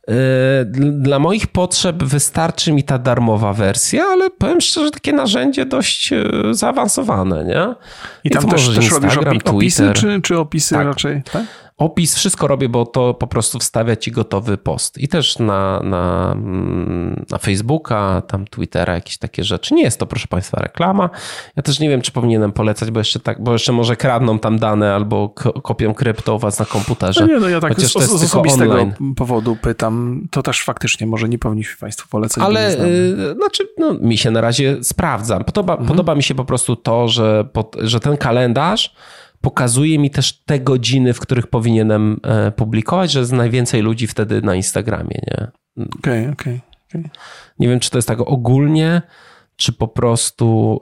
Dla moich potrzeb wystarczy mi ta darmowa wersja, ale powiem szczerze, takie narzędzie dość zaawansowane, nie? I tam też robisz opisy, czy opisy raczej, tak? Opis, wszystko robię, bo to po prostu wstawia ci gotowy post. I też na Facebooka, tam Twittera, jakieś takie rzeczy. Nie jest to, proszę Państwa, reklama. Ja też nie wiem, czy powinienem polecać, bo jeszcze może kradną tam dane albo kopią krypto u was na komputerze. No ja tak z osobistego powodu pytam. To też faktycznie może nie powinniśmy Państwu polecać. Ale mi się na razie sprawdza. Podoba mi się po prostu to, że ten kalendarz pokazuje mi też te godziny, w których powinienem publikować, że jest najwięcej ludzi wtedy na Instagramie, nie? Okej. Nie wiem, czy to jest tak ogólnie, czy po prostu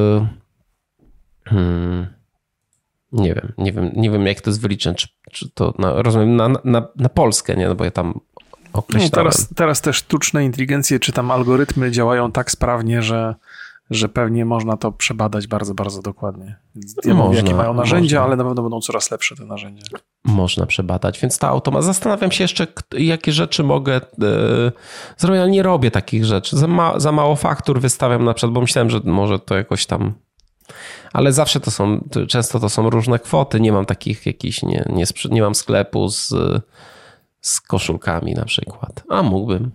nie wiem jak to jest wyliczone, czy to rozumiem na Polskę, nie? No bo ja tam określałem. Teraz te sztuczne inteligencje, czy tam algorytmy działają tak sprawnie, że pewnie można to przebadać bardzo, bardzo dokładnie. Ja mówię, jakie mają narzędzia, ale na pewno będą coraz lepsze te narzędzia. Można przebadać, więc ta zastanawiam się jeszcze, jakie rzeczy mogę zrobić, ale nie robię takich rzeczy. Za mało faktur wystawiam na przykład, bo myślałem, że może to jakoś tam... Ale zawsze często to są różne kwoty, nie mam takich jakichś, nie mam sklepu z koszulkami na przykład. A mógłbym.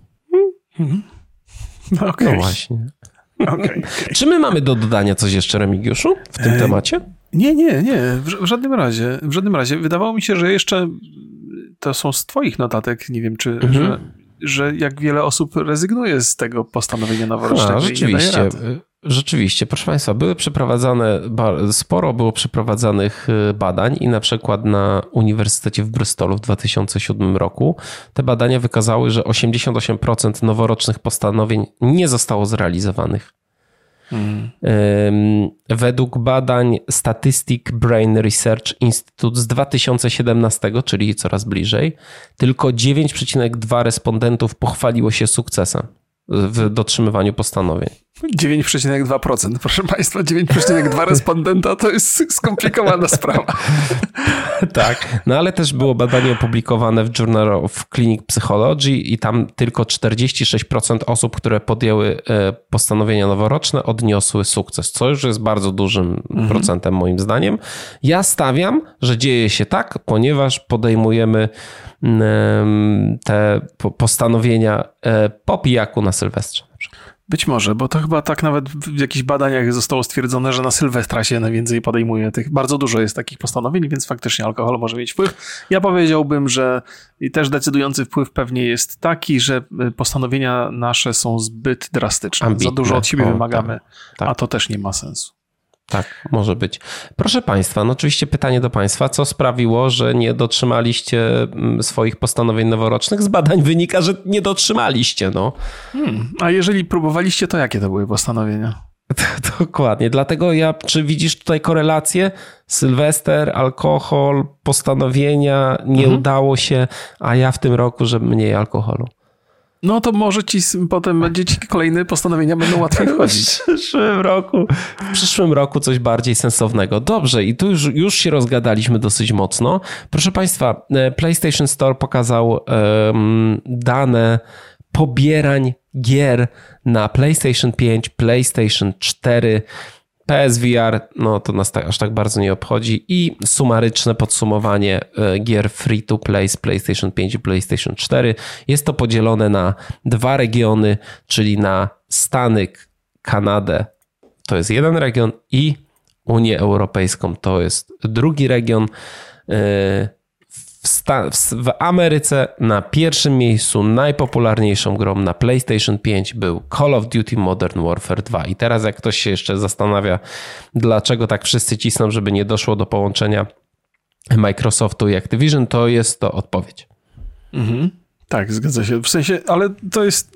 Okay. No właśnie. Okay. Czy my mamy do dodania coś jeszcze, Remigiuszu, w tym temacie? Nie, w żadnym razie. W żadnym razie. Wydawało mi się, że jeszcze to są z twoich notatek, nie wiem, czy że jak wiele osób rezygnuje z tego postanowienia noworocznego. Rzeczywiście. rzeczywiście, proszę Państwa, sporo było przeprowadzanych badań i na przykład na Uniwersytecie w Bristolu w 2007 roku te badania wykazały, że 88% noworocznych postanowień nie zostało zrealizowanych. Według badań Statistic Brain Research Institute z 2017, czyli coraz bliżej, tylko 9,2% respondentów pochwaliło się sukcesem w dotrzymywaniu postanowień. 9,2%, proszę Państwa, 9,2 respondenta to jest skomplikowana sprawa. Tak, no ale też było badanie opublikowane w Journal of Clinical Psychology i tam tylko 46% osób, które podjęły postanowienia noworoczne, odniosły sukces, co już jest bardzo dużym procentem moim zdaniem. Ja stawiam, że dzieje się tak, ponieważ podejmujemy te postanowienia po pijaku na Sylwestrze. Być może, bo to chyba tak nawet w jakichś badaniach zostało stwierdzone, że na Sylwestra się najwięcej podejmuje tych. Bardzo dużo jest takich postanowień, więc faktycznie alkohol może mieć wpływ. Ja powiedziałbym, że i też decydujący wpływ pewnie jest taki, że postanowienia nasze są zbyt drastyczne. Ambitne. Za dużo od siebie wymagamy, tak. A to też nie ma sensu. Tak, może być. Proszę Państwa, no oczywiście pytanie do Państwa, co sprawiło, że nie dotrzymaliście swoich postanowień noworocznych? Z badań wynika, że nie dotrzymaliście, no. A jeżeli próbowaliście, to jakie to były postanowienia? Dokładnie, dlatego czy widzisz tutaj korelację? Sylwester, alkohol, postanowienia, nie udało się, a ja w tym roku, że mniej alkoholu. No to może potem kolejne postanowienia będą łatwiej wchodzić. W przyszłym roku coś bardziej sensownego. Dobrze, i tu już się rozgadaliśmy dosyć mocno. Proszę Państwa, PlayStation Store pokazał dane pobierań gier na PlayStation 5, PlayStation 4, PSVR, no to nas aż tak bardzo nie obchodzi, i sumaryczne podsumowanie gier free to play z PlayStation 5 i PlayStation 4. Jest to podzielone na 2 regiony, czyli na Stany, Kanadę, to jest jeden region, i Unię Europejską, to jest drugi region. W Ameryce na pierwszym miejscu najpopularniejszą grą na PlayStation 5 był Call of Duty Modern Warfare 2. I teraz jak ktoś się jeszcze zastanawia, dlaczego tak wszyscy cisną, żeby nie doszło do połączenia Microsoftu i Activision, to jest to odpowiedź. Tak, zgadza się. W sensie, ale to jest...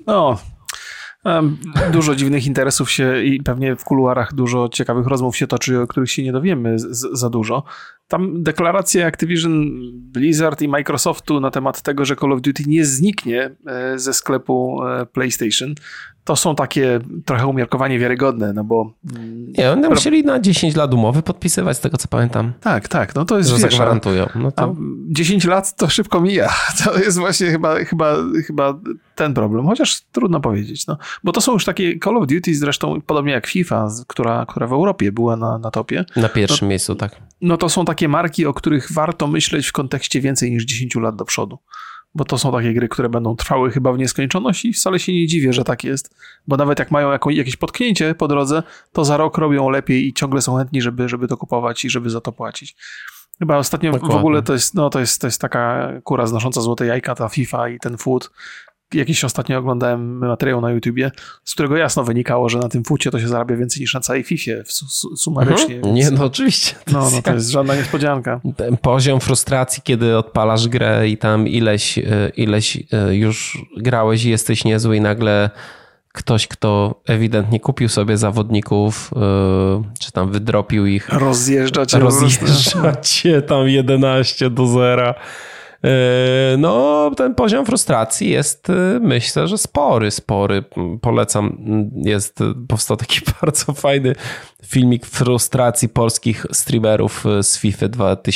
Dużo dziwnych interesów się i pewnie w kuluarach dużo ciekawych rozmów się toczy, o których się nie dowiemy za dużo. Tam deklaracje Activision, Blizzard i Microsoftu na temat tego, że Call of Duty nie zniknie ze sklepu PlayStation, to są takie trochę umiarkowanie wiarygodne, no bo... Nie, oni musieli na 10 lat umowy podpisywać, z tego co pamiętam. Tak, no to jest... Że zagwarantują. No to... 10 lat to szybko mija. To jest właśnie chyba ten problem, chociaż trudno powiedzieć. No. Bo to są już takie Call of Duty, zresztą podobnie jak FIFA, która w Europie była na topie. Na pierwszym miejscu, tak. No to są takie marki, o których warto myśleć w kontekście więcej niż 10 lat do przodu. Bo to są takie gry, które będą trwały chyba w nieskończoność i wcale się nie dziwię, że tak jest. Bo nawet jak mają jakieś potknięcie po drodze, to za rok robią lepiej i ciągle są chętni, żeby to kupować i żeby za to płacić. Chyba ostatnio Dokładnie. W ogóle to jest taka kura znosząca złote jajka, ta FIFA i ten food. Jakiś ostatnio oglądałem materiał na YouTubie, z którego jasno wynikało, że na tym foocie to się zarabia więcej niż na całej Fifie sumarycznie. Nie, no oczywiście. To jest żadna niespodzianka. Poziom frustracji, kiedy odpalasz grę i tam ileś już grałeś i jesteś niezły i nagle ktoś, kto ewidentnie kupił sobie zawodników, czy tam wydropił ich. Rozjeżdża cię tam 11-0. No, ten poziom frustracji jest, myślę, że spory. Polecam. Powstał taki bardzo fajny filmik frustracji polskich streamerów z FIFA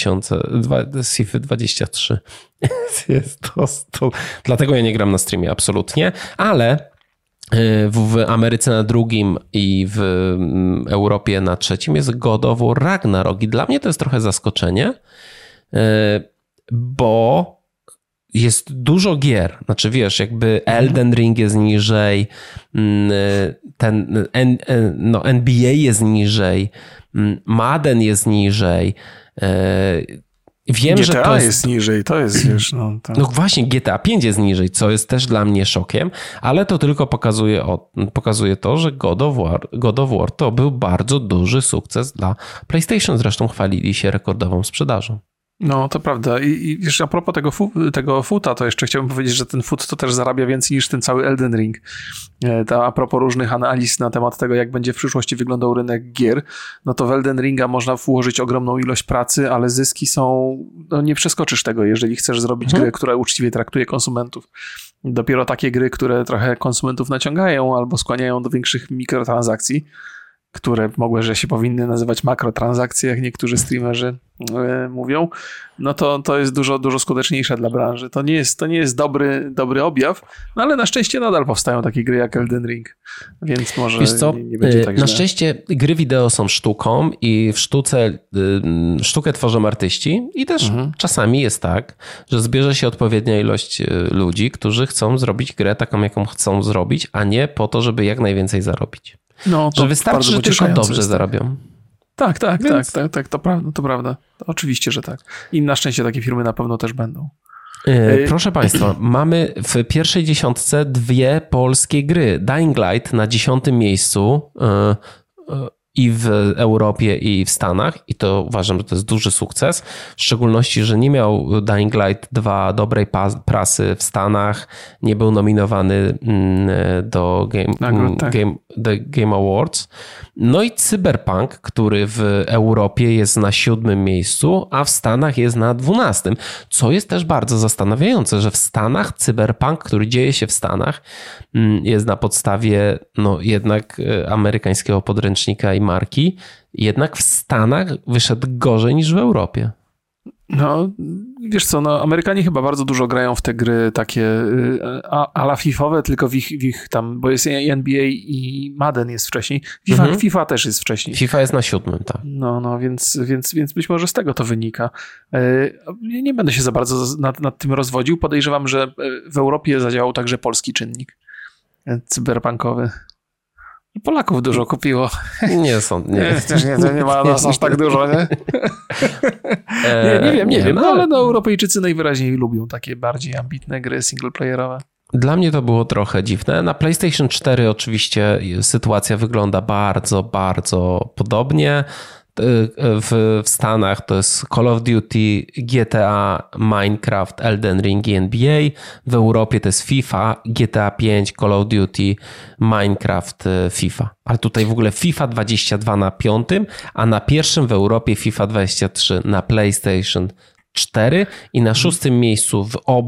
23. Dlatego ja nie gram na streamie, absolutnie, ale w Ameryce na drugim i w Europie na trzecim jest God of War Ragnarok i dla mnie to jest trochę zaskoczenie, bo jest dużo gier. Znaczy wiesz, jakby Elden Ring jest niżej, NBA jest niżej, Madden jest niżej, Wiem, GTA że to jest niżej, to jest, wiesz, no. To... No właśnie, GTA 5 jest niżej, co jest też dla mnie szokiem, ale to tylko pokazuje to, że God of War to był bardzo duży sukces dla PlayStation. Zresztą chwalili się rekordową sprzedażą. No, to prawda. I wiesz, a propos tego foota, to jeszcze chciałbym powiedzieć, że ten foot to też zarabia więcej niż ten cały Elden Ring. A propos różnych analiz na temat tego, jak będzie w przyszłości wyglądał rynek gier, no to w Elden Ringa można włożyć ogromną ilość pracy, ale zyski są, no nie przeskoczysz tego, jeżeli chcesz zrobić grę, która uczciwie traktuje konsumentów. Dopiero takie gry, które trochę konsumentów naciągają albo skłaniają do większych mikrotransakcji, które mogły, się powinny nazywać makrotransakcje, jak niektórzy streamerzy mówią, no to jest dużo skuteczniejsze dla branży. To nie jest dobry objaw, no ale na szczęście nadal powstają takie gry jak Elden Ring, więc może nie będzie tak źle. Na szczęście gry wideo są sztuką i w sztukę tworzą artyści i też czasami jest tak, że zbierze się odpowiednia ilość ludzi, którzy chcą zrobić grę taką, jaką chcą zrobić, a nie po to, żeby jak najwięcej zarobić. No, to że wystarczy, że tylko dobrze zarabią. Tak, to prawda. To oczywiście, że tak. I na szczęście takie firmy na pewno też będą. Proszę Państwa, mamy w pierwszej dziesiątce 2 polskie gry. Dying Light na 10. miejscu i w Europie, i w Stanach. I to uważam, że to jest duży sukces. W szczególności, że nie miał Dying Light 2 dobrej prasy w Stanach. Nie był nominowany do Game Awards. No i Cyberpunk, który w Europie jest na 7. miejscu, a w Stanach jest na 12. Co jest też bardzo zastanawiające, że w Stanach Cyberpunk, który dzieje się w Stanach, jest na podstawie jednak amerykańskiego podręcznika i marki, jednak w Stanach wyszedł gorzej niż w Europie. No, wiesz co, Amerykanie chyba bardzo dużo grają w te gry takie ala FIFOwe, tylko w ich tam, bo jest NBA i Madden jest wcześniej. FIFA też jest wcześniej. FIFA jest na 7, tak. No, więc być może z tego to wynika. Nie będę się za bardzo nad tym rozwodził. Podejrzewam, że w Europie zadziałał także polski czynnik cyberpunkowy. Polaków dużo kupiło. Nie są. Nie ma nas aż tak dużo, nie? Nie wiem, ale Europejczycy najwyraźniej lubią takie bardziej ambitne gry singleplayerowe. Dla mnie to było trochę dziwne. Na PlayStation 4 oczywiście sytuacja wygląda bardzo, bardzo podobnie. W Stanach to jest Call of Duty, GTA, Minecraft, Elden Ring i NBA. W Europie to jest FIFA, GTA 5, Call of Duty, Minecraft, FIFA. Ale tutaj w ogóle FIFA 22 na 5, a na pierwszym w Europie FIFA 23 na PlayStation 4 i na 6. miejscu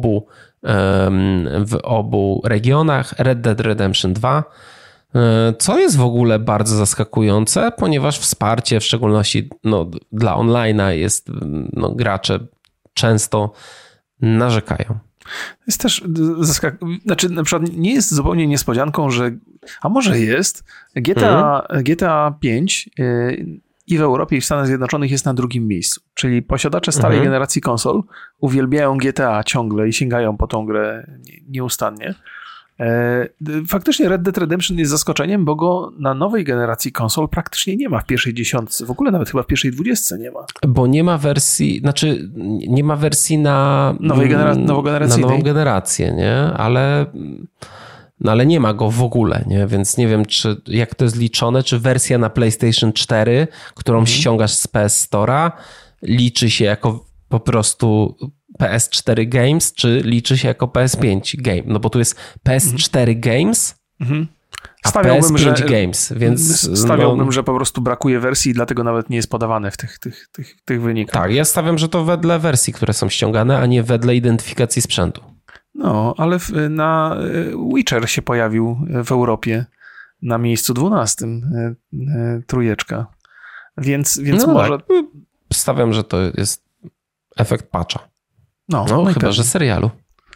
w obu regionach Red Dead Redemption 2. Co jest w ogóle bardzo zaskakujące, ponieważ wsparcie, w szczególności dla online'a jest, gracze często narzekają. Jest też znaczy na przykład nie jest zupełnie niespodzianką, że, a może jest, GTA 5 i w Europie i w Stanach Zjednoczonych jest na 2. miejscu, czyli posiadacze starej generacji konsol uwielbiają GTA ciągle i sięgają po tą grę nieustannie. Faktycznie Red Dead Redemption jest zaskoczeniem, bo go na nowej generacji konsol praktycznie nie ma w pierwszej 10. W ogóle nawet chyba w pierwszej 20 nie ma. Bo nie ma wersji, nie ma wersji na nową generację, nie? Ale nie ma go w ogóle, nie? Więc nie wiem, jak to jest liczone, czy wersja na PlayStation 4, którą ściągasz z PS Store'a, liczy się jako po prostu PS4 Games, czy liczy się jako PS5 Game? No bo tu jest PS4 Games, a PS5 Games, więc... Stawiałbym, że po prostu brakuje wersji i dlatego nawet nie jest podawane w tych wynikach. Tak, ja stawiam, że to wedle wersji, które są ściągane, a nie wedle identyfikacji sprzętu. No, ale na Witcher się pojawił w Europie na miejscu 12. Trójeczka. Więc może... Tak. Stawiam, że to jest efekt patcha. No chyba, że serialu.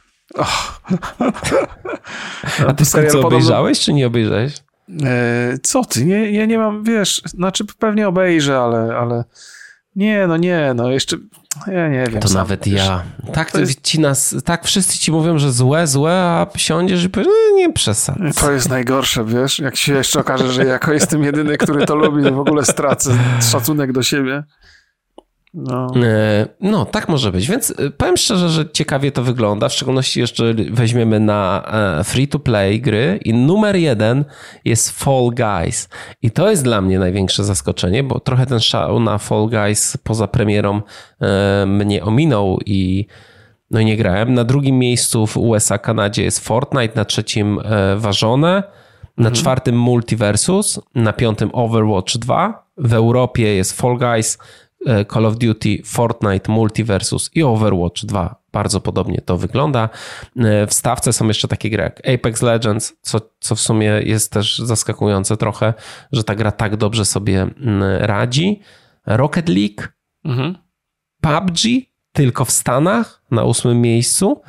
A ty serial obejrzałeś, czy nie obejrzałeś? Co ty? Ja nie mam, wiesz, znaczy pewnie obejrzę, ale nie, jeszcze ja nie wiem. To sam, nawet wiesz, ja. Tak wszyscy ci mówią, że złe, a siądziesz i powiesz, nie przesadzę. To jest najgorsze, wiesz, jak się jeszcze okaże, że jako jestem jedyny, który to lubi, w ogóle stracę szacunek do siebie. No, tak może być. Więc powiem szczerze, że ciekawie to wygląda, w szczególności jeszcze weźmiemy na free-to-play gry i numer 1 jest Fall Guys. I to jest dla mnie największe zaskoczenie, bo trochę ten szał na Fall Guys poza premierą mnie ominął i no i nie grałem. Na drugim miejscu w USA, Kanadzie jest Fortnite, na trzecim Warzone, na czwartym Multiversus, na piątym Overwatch 2, w Europie jest Fall Guys, Call of Duty, Fortnite, Multiversus i Overwatch 2. Bardzo podobnie to wygląda. W stawce są jeszcze takie gry jak Apex Legends, co w sumie jest też zaskakujące trochę, że ta gra tak dobrze sobie radzi. Rocket League, PUBG, tylko w Stanach na 8. miejscu.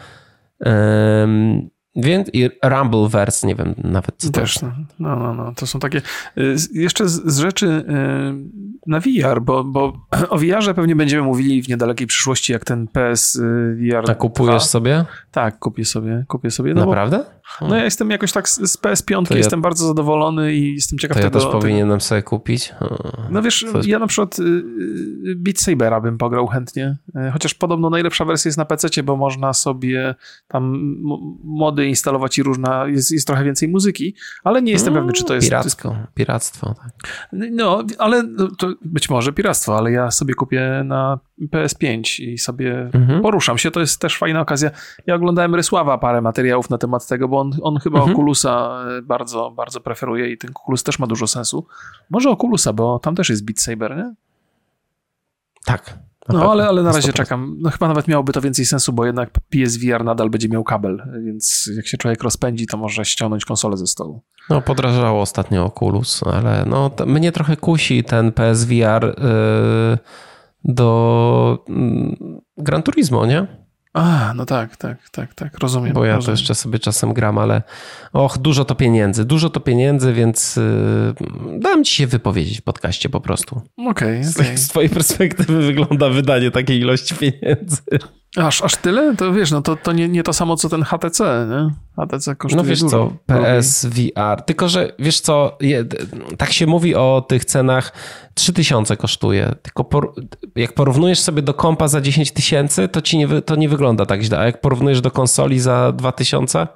Więc i Rumbleverse, nie wiem nawet co też, to jest. No. To są takie... Jeszcze z rzeczy na VR, bo o VR-ze pewnie będziemy mówili w niedalekiej przyszłości, jak ten PS VR. A kupujesz sobie? Tak, kupię sobie. No naprawdę? No ja jestem jakoś tak z PS5 jestem bardzo zadowolony i jestem ciekaw tego. To ja też powinienem sobie kupić. No wiesz, ja na przykład Beat Sabera bym pograł chętnie, chociaż podobno najlepsza wersja jest na PC-cie, bo można sobie tam mody instalować i jest trochę więcej muzyki, ale nie jestem pewny, czy to jest... Piractwo, tak. No, ale to być może piractwo, ale ja sobie kupię na PS5 i sobie poruszam się, to jest też fajna okazja. Ja oglądałem Rysława parę materiałów na temat tego, bo on chyba Oculusa bardzo, bardzo preferuje i ten Oculus też ma dużo sensu. Może Oculusa, bo tam też jest Beat Saber, nie? Tak. No, ale na razie czekam. No chyba nawet miałoby to więcej sensu, bo jednak PSVR nadal będzie miał kabel, więc jak się człowiek rozpędzi, to może ściągnąć konsolę ze stołu. No, podrażało ostatnio Oculus, ale no, mnie trochę kusi ten PSVR do Gran Turismo, nie? No tak, rozumiem. Bo ja to jeszcze sobie czasem gram, ale dużo to pieniędzy, więc dam ci się wypowiedzieć w podcaście po prostu. Okej. Z twojej perspektywy wygląda wydanie takiej ilości pieniędzy. Aż tyle? To wiesz, no to nie to samo, co ten HTC, nie? HTC kosztuje no wiesz dużo. Co, PSVR, tylko że wiesz co, tak się mówi o tych cenach, 3000 kosztuje, tylko jak porównujesz sobie do kompa za 10 000, to nie wygląda tak źle, a jak porównujesz do konsoli za 2000,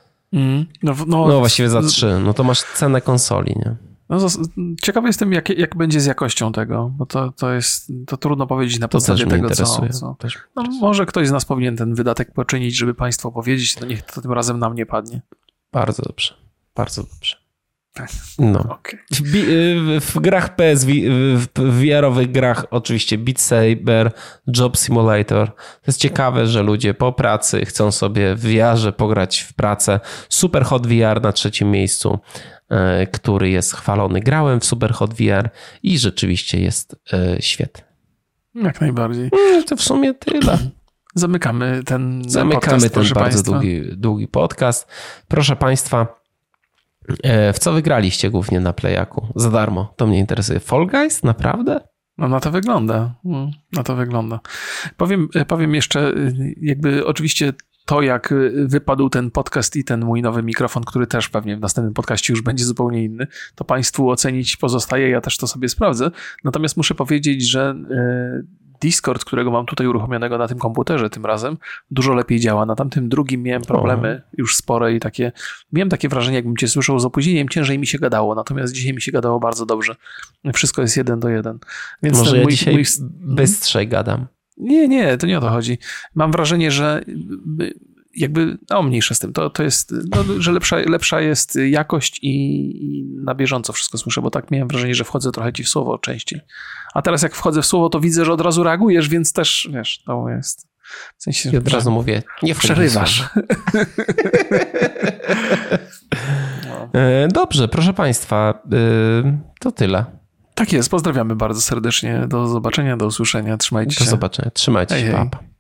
no właściwie za 3, no to masz cenę konsoli, nie? No, ciekawy jestem, jak będzie z jakością tego, bo to trudno powiedzieć na podstawie tego, co. No, może ktoś z nas powinien ten wydatek poczynić, żeby państwu opowiedzieć, to niech to tym razem nam nie padnie. Bardzo dobrze, bardzo dobrze. Tak. No. Okay. W grach w VR-owych grach oczywiście Beat Saber, Job Simulator. To jest ciekawe, że ludzie po pracy chcą sobie w VR-ze pograć w pracę. Super Hot VR na 3. miejscu, który jest chwalony. Grałem w Super Hot VR i rzeczywiście jest świetny. Jak najbardziej. To w sumie tyle. Zamykamy ten bardzo długi podcast. Proszę Państwa, w co wygraliście głównie na Playaku? Za darmo, to mnie interesuje. Fall Guys? Naprawdę? No na to wygląda. Powiem jeszcze, jakby oczywiście to, jak wypadł ten podcast i ten mój nowy mikrofon, który też pewnie w następnym podcaście już będzie zupełnie inny, to Państwu ocenić pozostaje, ja też to sobie sprawdzę. Natomiast muszę powiedzieć, że Discord, którego mam tutaj uruchomionego na tym komputerze tym razem, dużo lepiej działa. Na tamtym drugim miałem problemy już spore i miałem takie wrażenie, jakbym cię słyszał z opóźnieniem, ciężej mi się gadało, natomiast dzisiaj mi się gadało bardzo dobrze. Wszystko jest 1:1. Więc może ja dzisiaj bystrzej gadam. Nie, to nie o to chodzi. Mam wrażenie, że jakby, mniejsza z tym, to jest, że lepsza jest jakość i na bieżąco wszystko słyszę, bo tak miałem wrażenie, że wchodzę trochę ci w słowo częściej. A teraz jak wchodzę w słowo, to widzę, że od razu reagujesz, więc też, wiesz, to jest... W sensie, ja od razu mówię, nie przerywasz. Dobrze, proszę Państwa, to tyle. Tak jest, pozdrawiamy bardzo serdecznie. Do zobaczenia, do usłyszenia. Trzymajcie się. Do zobaczenia, trzymajcie się, papa.